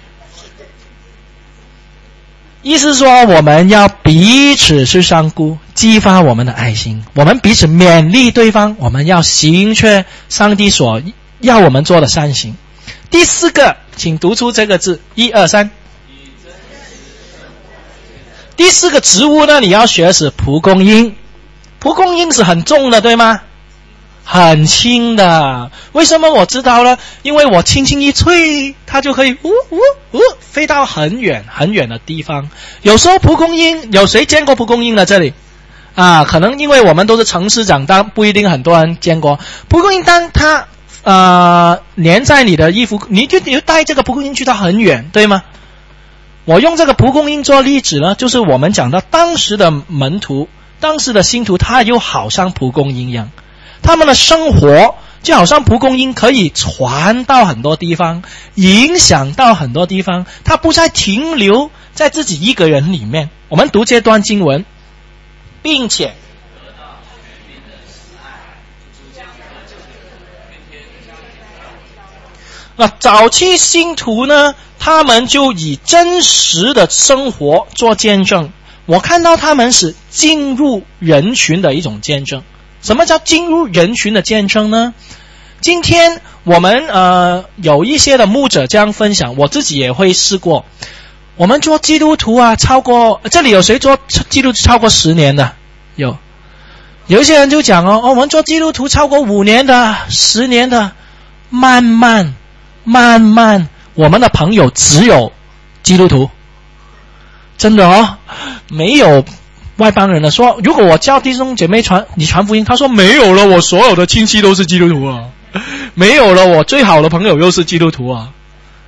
意思说我们要彼此去相顾，激发我们的爱心，我们彼此勉励对方，我们要行却上帝所要我们做的善行。第四个，请读出这个字，一二三。第四个植物呢，你要学的是蒲公英。蒲公英是很重的，对吗？很轻的。为什么我知道了？因为我轻轻一吹，它就可以呜呜呜飞到很远很远的地方。有时候蒲公英，有谁见过蒲公英的这里？啊，可能因为我们都是城市长大，不一定很多人见过。蒲公英当它呃粘在你的衣服，你就你就带这个蒲公英去到很远，对吗？我用这个蒲公英做例子呢，就是我们讲到当时的门徒，当时的信徒，他又好像蒲公英一样，他们的生活就好像蒲公英，可以传到很多地方，影响到很多地方，他不再停留在自己一个人里面。我们读这段经文，并且那早期信徒呢，他们就以真实的生活做见证。我看到他们是进入人群的一种见证。什么叫进入人群的见证呢？今天我们呃有一些的牧者这样分享，我自己也会试过。我们做基督徒啊，超过这里有谁做基督徒超过十年的？有。有一些人就讲哦，哦我们做基督徒超过五年的、十年的，慢慢慢慢，我们的朋友只有基督徒，真的哦，没有外邦人的。说如果我叫弟兄姐妹传你传福音，他说没有了，我所有的亲戚都是基督徒啊，没有了，我最好的朋友又是基督徒啊。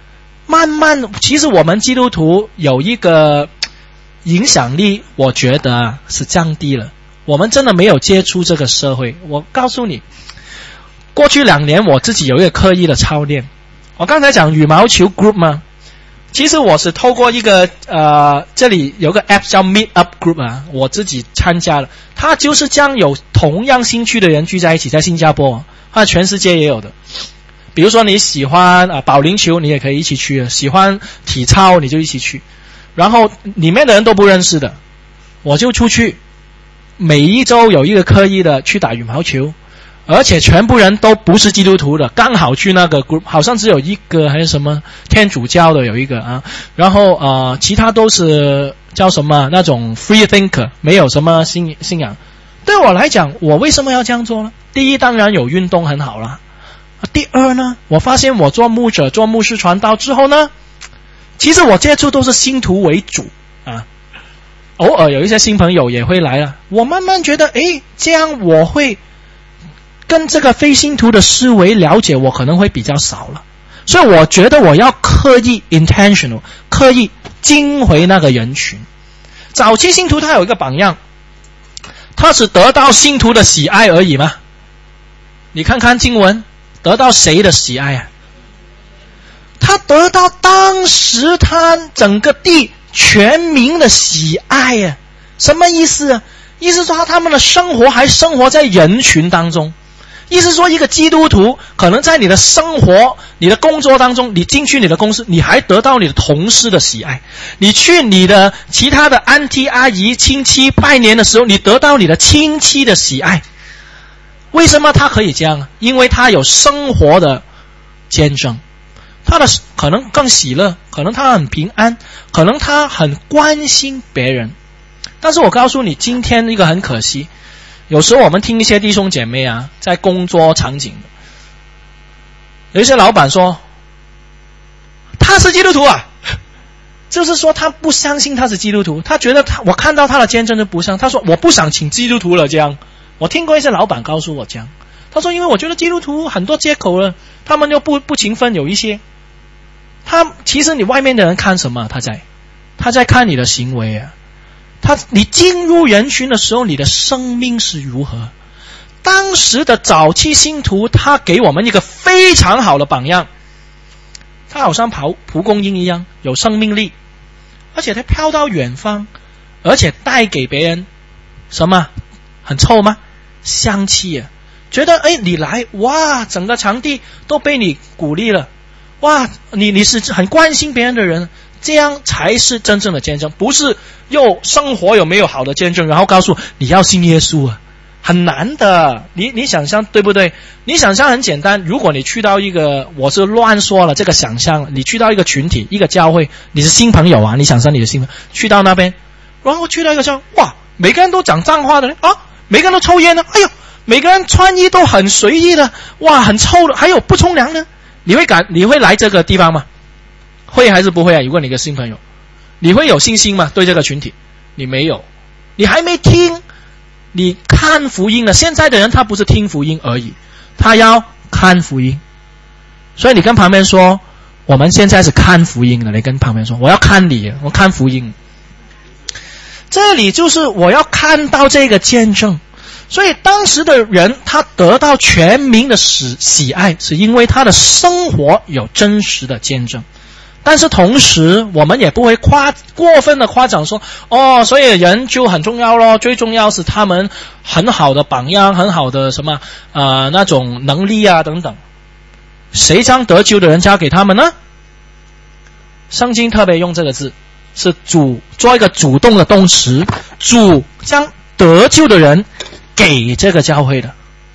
慢慢，其实我们基督徒有一个影响力，我觉得是降低了。我们真的没有接触这个社会。我告诉你，过去两年我自己有一个刻意的操练。我刚才讲羽毛球 group 嘛，其实我是透过一个呃，这里有个 app 叫 Meet Up Group 啊，我自己参加了。它就是将有同样兴趣的人聚在一起，在新加坡，它全世界也有的。比如说你喜欢啊保龄球，你也可以一起去；喜欢体操，你就一起去。然后里面的人都不认识的，我就出去。每一周有一个刻意的去打羽毛球，而且全部人都不是基督徒的，刚好去那个 group， 好像只有一个还是什么天主教的有一个啊，然后呃其他都是叫什么那种 free thinker， 没有什么信信仰。对我来讲，我为什么要这样做呢？第一，当然有运动很好啦。第二呢，我发现我做牧者、做牧师传道之后呢，其实我接触都是信徒为主啊。偶尔有一些新朋友也会来了，我慢慢觉得，诶，这样我会跟这个非信徒的思维了解，我可能会比较少了。所以我觉得我要刻意 intentional， 刻意经回那个人群。早期信徒他有一个榜样，他只得到信徒的喜爱而已嘛。你看看经文，得到谁的喜爱啊？他得到当时他整个地全民的喜爱啊！什么意思啊？意思说他们的生活还生活在人群当中。意思说一个基督徒可能在你的生活、你的工作当中，你进去你的公司，你还得到你的同事的喜爱；你去你的其他的安娣阿姨亲戚拜年的时候，你得到你的亲戚的喜爱。为什么他可以这样啊？因为他有生活的见证。他的可能更喜乐，可能他很平安，可能他很关心别人。但是我告诉你，今天一个很可惜，有时候我们听一些弟兄姐妹啊，在工作场景，有一些老板说他是基督徒啊，就是说他不相信他是基督徒，他觉得他我看到他的见证就不像，他说我不想请基督徒了这样。我听过一些老板告诉我这样，他说因为我觉得基督徒很多借口了，他们又不不勤奋，有一些他其实你外面的人看什么？他在他在看你的行为啊。他你进入人群的时候，你的生命是如何？当时的早期信徒，他给我们一个非常好的榜样。他好像蒲蒲公英一样有生命力，而且他飘到远方，而且带给别人什么？很臭吗？香气啊！觉得哎，你来哇，整个场地都被你鼓励了。哇，你你是很关心别人的人，这样才是真正的见证，不是又生活有没有好的见证，然后告诉你要信耶稣啊，很难的。你你想象对不对？你想象很简单，如果你去到一个，我是乱说了这个想象，你去到一个群体，一个教会，你是新朋友啊，你想象你的新朋友去到那边，然后去到一个教会，哇，每个人都讲脏话的啊，每个人都抽烟的，哎呦，每个人穿衣都很随意的，哇，很臭的，还有不冲凉的。你会敢你会来这个地方吗？会还是不会啊？如果你个新朋友，你会有信心吗？对这个群体你没有，你还没听，你看福音了。现在的人他不是听福音而已，他要看福音。所以你跟旁边说，我们现在是看福音的。你跟旁边说，我要看你，我看福音。这里就是我要看到这个见证。所以当时的人他得到全民的喜喜爱，是因为他的生活有真实的见证。但是同时我们也不会夸过分的夸奖说，哦，所以人就很重要咯，最重要是他们很好的榜样，很好的什么呃那种能力啊等等。谁将得救的人交给他们呢？圣经特别用这个字，是主做一个主动的动词，主将得救的人给这个教会的。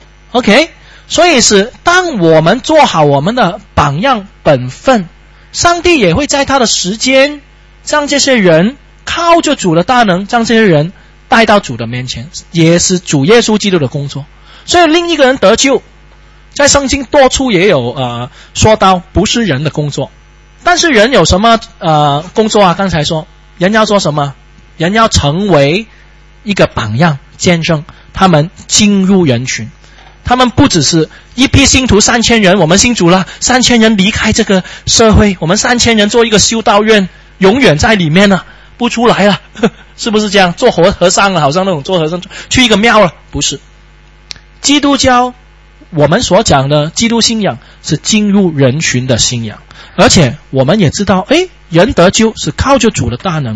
OK， 所以是当我们做好我们的榜样本分，上帝也会在他的时间让这些人靠着主的大能将这些人带到主的面前，也是主耶稣基督的工作。所以另一个人得救，在圣经多处也有呃说到不是人的工作。但是人有什么呃工作啊？刚才说人要做什么？人要成为一个榜样见证，他们进入人群。 他们不只是一批信徒三千人，我们信主了，三千人离开这个社会，我们三千人做一个修道院，永远在里面了，不出来了，是不是这样？做和和尚了，好像那种做和尚去一个庙了，不是。基督教我们所讲的基督信仰是进入人群的信仰，而且我们也知道，诶，人得救是靠着主的大能。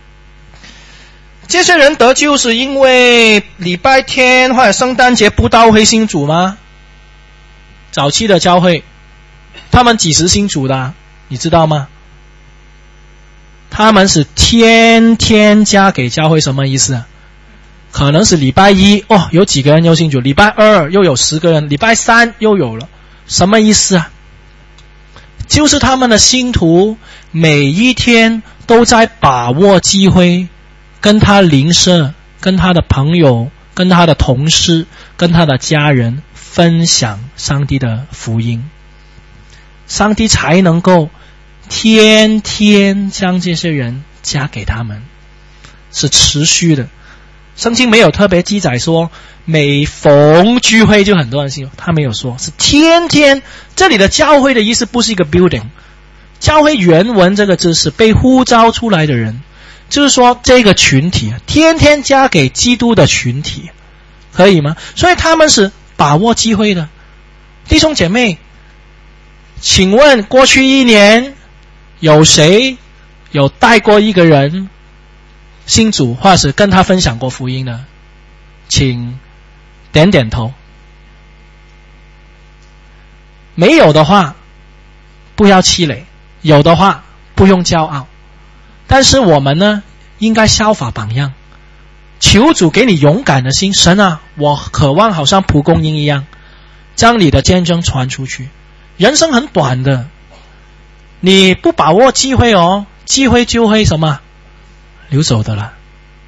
这些人得救是因为礼拜天或者圣诞节布道会信主吗？早期的教会他们几时信主的啊？你知道吗？他们是天天加给教会，什么意思啊？可能是礼拜一哦，有几个人又信主，礼拜二又有十个人，礼拜三又有了，什么意思啊？就是他们的信徒每一天都在把握机会，跟他邻舍、跟他的朋友、跟他的同事、跟他的家人分享上帝的福音，上帝才能够天天将这些人加给他们，是持续的。圣经没有特别记载说每逢聚会就很多人信，他没有说，是天天。这里的教会的意思不是一个 building， 教会原文这个字是被呼召出来的人，就是说这个群体天天加给基督的群体，可以吗？所以他们是把握机会的。弟兄姐妹，请问过去一年有谁有带过一个人信主，或是跟他分享过福音呢？请点点头。没有的话不要气馁，有的话不用骄傲。但是我们呢，应该效法榜样，求主给你勇敢的心。神啊，我渴望好像蒲公英一样，将你的见证传出去。人生很短的，你不把握机会哦，机会就会什么流走的了。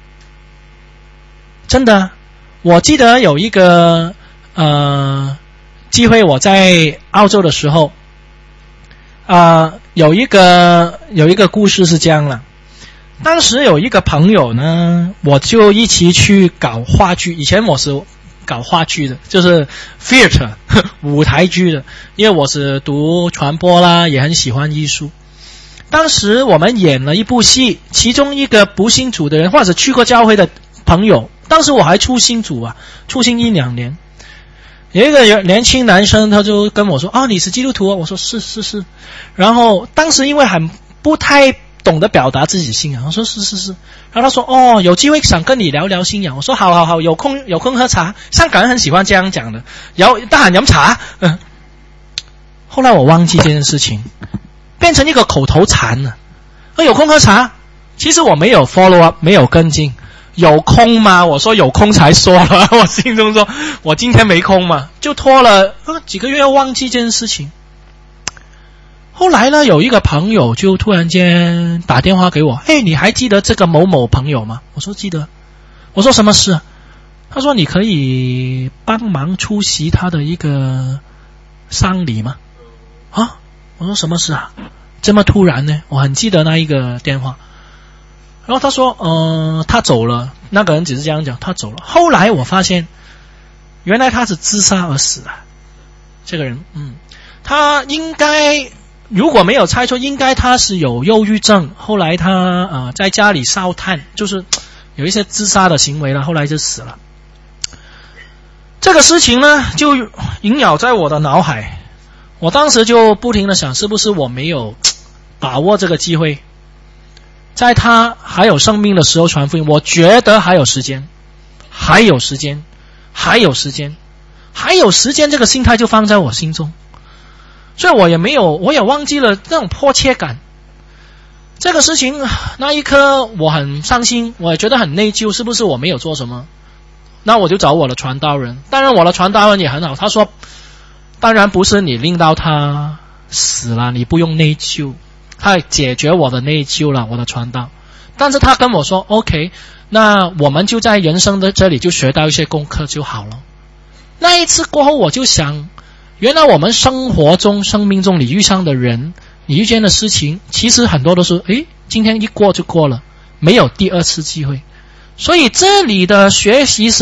真的，我记得有一个呃机会，我在澳洲的时候啊、呃，有一个有一个故事是这样了。当时有一个朋友呢，我就一起去搞话剧。以前我是搞话剧的，就是 theater 舞台剧的，因为我是读传播啦，也很喜欢艺术。当时我们演了一部戏，其中一个不信主的人，或者去过教会的朋友，当时我还初信主啊，初信一两年。有一个年轻男生，他就跟我说：“哦，你是基督徒啊？”我说：“是是是。”然后当时因为很不太懂得表达自己信仰，我说：“是是是。”然后他说：“哦，有机会想跟你聊聊信仰。”我说：“好好好，有空有空喝茶。”香港人很喜欢这样讲的，有得閒飲茶。嗯。後來我忘記這件事情，變成一個口頭禪了。有空喝茶，其實我沒有 follow up， 沒有跟進。有空嗎？我說有空才說了，我心中說我今天沒空嘛，就拖了、啊、幾個月要忘記這件事情。後來呢，有一個朋友就突然間打電話給我，嘿，你還記得這個某某朋友嗎？我說記得。我說什麼事？他說你可以幫忙出席他的一個喪禮嗎？啊？我說什麼事啊？這麼突然呢？我很記得那一個電話。然後他說呃，他走了，那個人只是這樣講，他走了。後來我發現原來他是自殺而死啊，這個人嗯，他應該如果沒有猜錯，應該他是有憂鬱症，後來他呃在家裡燒炭，就是有一些自殺的行為了，後來就死了。這個事情呢就縈繞在我的腦海，我當時就不停地想，是不是我沒有把握這個機會，在他還有生命的時候傳福音。我覺得還有時間，還有時間，還有時間，還有時間，這個心態就放在我心中，所以我也沒有，我也忘記了那種迫切感。這個事情那一刻我很傷心，我也覺得很內疚，是不是我沒有做什麼？那我就找我的傳道人，當然我的傳道人也很好，他說當然不是你令到他死了，你不用內疚，他解決我的內疚了，我的傳道。但是他跟我說 OK， 那我們就在人生的這裡就學到一些功課就好了。那一次過後我就想，原來我們生活中生命中你遇上的人，你遇見的事情其實很多都是誒，今天一過就過了，沒有第二次機會。所以這裡的學習是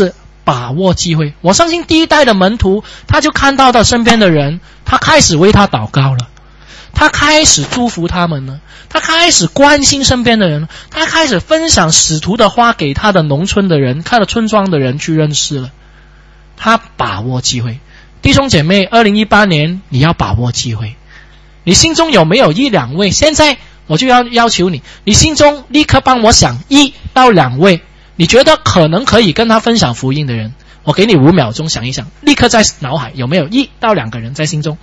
把握机会。我相信第一代的门徒，他就看到的身边的人，他开始为他祷告了，他开始祝福他们了，他开始关心身边的人，他开始分享使徒的话给他的农村的人，他的村庄的人去认识了。他把握机会。弟兄姐妹，二零一八年你要把握机会。你心中有没有一两位？现在我就要要求你，你心中立刻帮我想一到两位你觉得可能可以跟他分享福音的人。我给你五秒钟想一想，立刻在脑海有没有一到两个人在心中。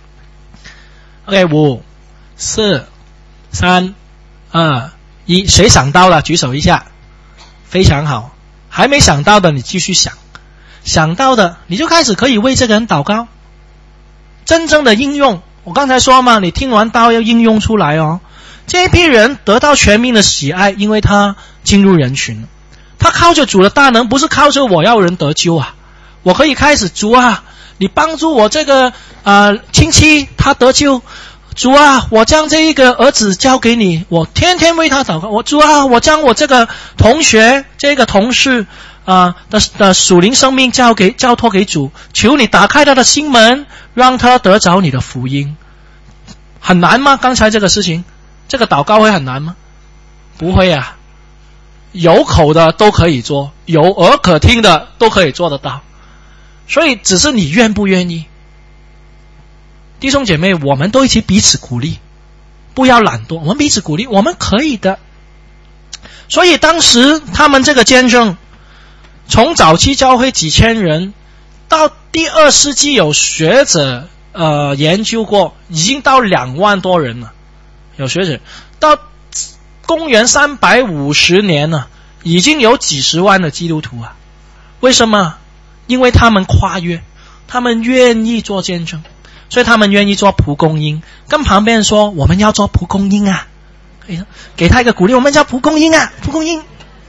OK， 五四三二一，谁想到了举手一下。非常好，还没想到的你继续想，想到的你就开始可以为这个人祷告。真正的应用，我刚才说嘛，你听完道要应用出来哦。这一批人得到全民的喜爱，因为他进入人群，他靠着主的大能，不是靠着我要人得救啊。我可以开始，主啊，你帮助我这个呃亲戚他得救，主啊，我将这一个儿子交给你，我天天为他祷告。我主啊，我将我这个同学这个同事啊、呃、的的属灵生命交给交托给主，求你打开他的心门，让他得着你的福音。很难吗？刚才这个事情，这个祷告会很难吗？不会啊，有口的都可以做，有耳可听的都可以做得到。所以只是你愿不愿意。弟兄姐妹，我们都一起彼此鼓励，不要懒惰，我们彼此鼓励，我们可以的。所以当时他们这个见证，从早期教会几千人，到第二世纪有学者呃研究过，已经到两万多人了。有学者到公元三百五十年了，已经有几十万的基督徒啊。为什么？因为他们跨越，他们愿意做见证，所以他们愿意做蒲公英。跟旁边说，我们要做蒲公英啊，给他一个鼓励，我们叫蒲公英啊，蒲公英。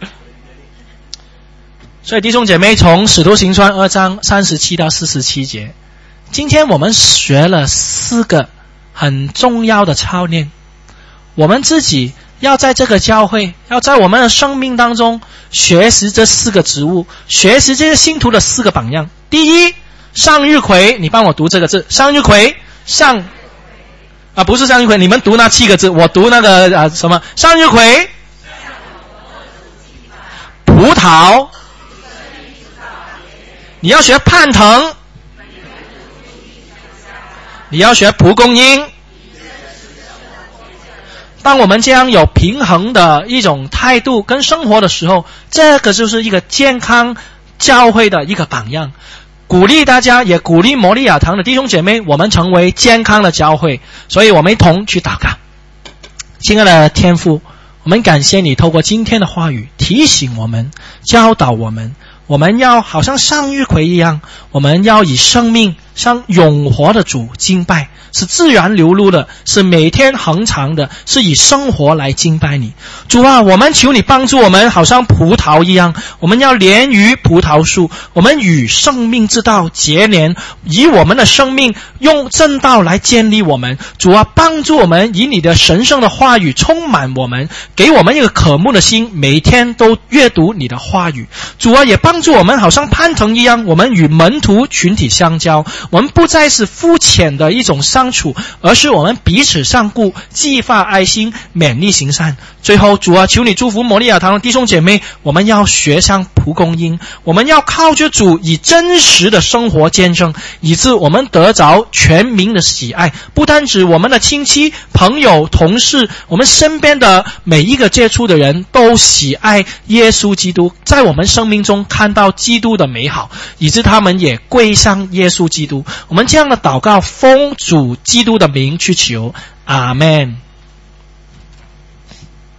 所以弟兄姐妹，从使徒行传二章三十七到四十七节，今天我们学了四个很重要的操练。我们自己要在这个教会，要在我们的生命当中学习这四个职务，学习这些信徒的四个榜样。第一，向日葵，你帮我读这个字，向日葵，向啊不是向日葵，你们读那七个字，我读那个啊什么向日葵，葡萄，你要学攀藤，你要学蒲公英。当我们这样有平衡的一种态度跟生活的时候，这个就是一个健康教会的一个榜样。鼓励大家，也鼓励摩利亚堂的弟兄姐妹，我们成为健康的教会。所以我们一同去祷告。亲爱的天父，我们感谢你透过今天的话语提醒我们，教导我们，我们要好像向日葵一样，我们要以生命向永活的主敬拜，是自然流露的，是每天恒常的，是以生活来敬拜你。主啊，我们求你帮助我们，好像葡萄一样，我们要连于葡萄树，我们与生命之道结连，以我们的生命用正道来建立我们。主啊，帮助我们以你的神圣的话语充满我们，给我们一个渴慕的心，每天都阅读你的话语。主啊，也帮助我们好像攀藤一样，我们与门徒群体相交，我们不再是肤浅的一种相处，而是我们彼此相顾，激发爱心，勉励行善。最后，主啊，求你祝福摩利亚堂的弟兄姐妹，我们要学像蒲公英，我们要靠着主以真实的生活见证，以致我们得着全民的喜爱。不单指我们的亲戚、朋友、同事，我们身边的每一个接触的人都喜爱耶稣基督，在我们生命中看到基督的美好，以致他们也归向耶稣基督。我们这样的祷告，奉主基督的名去求，阿们。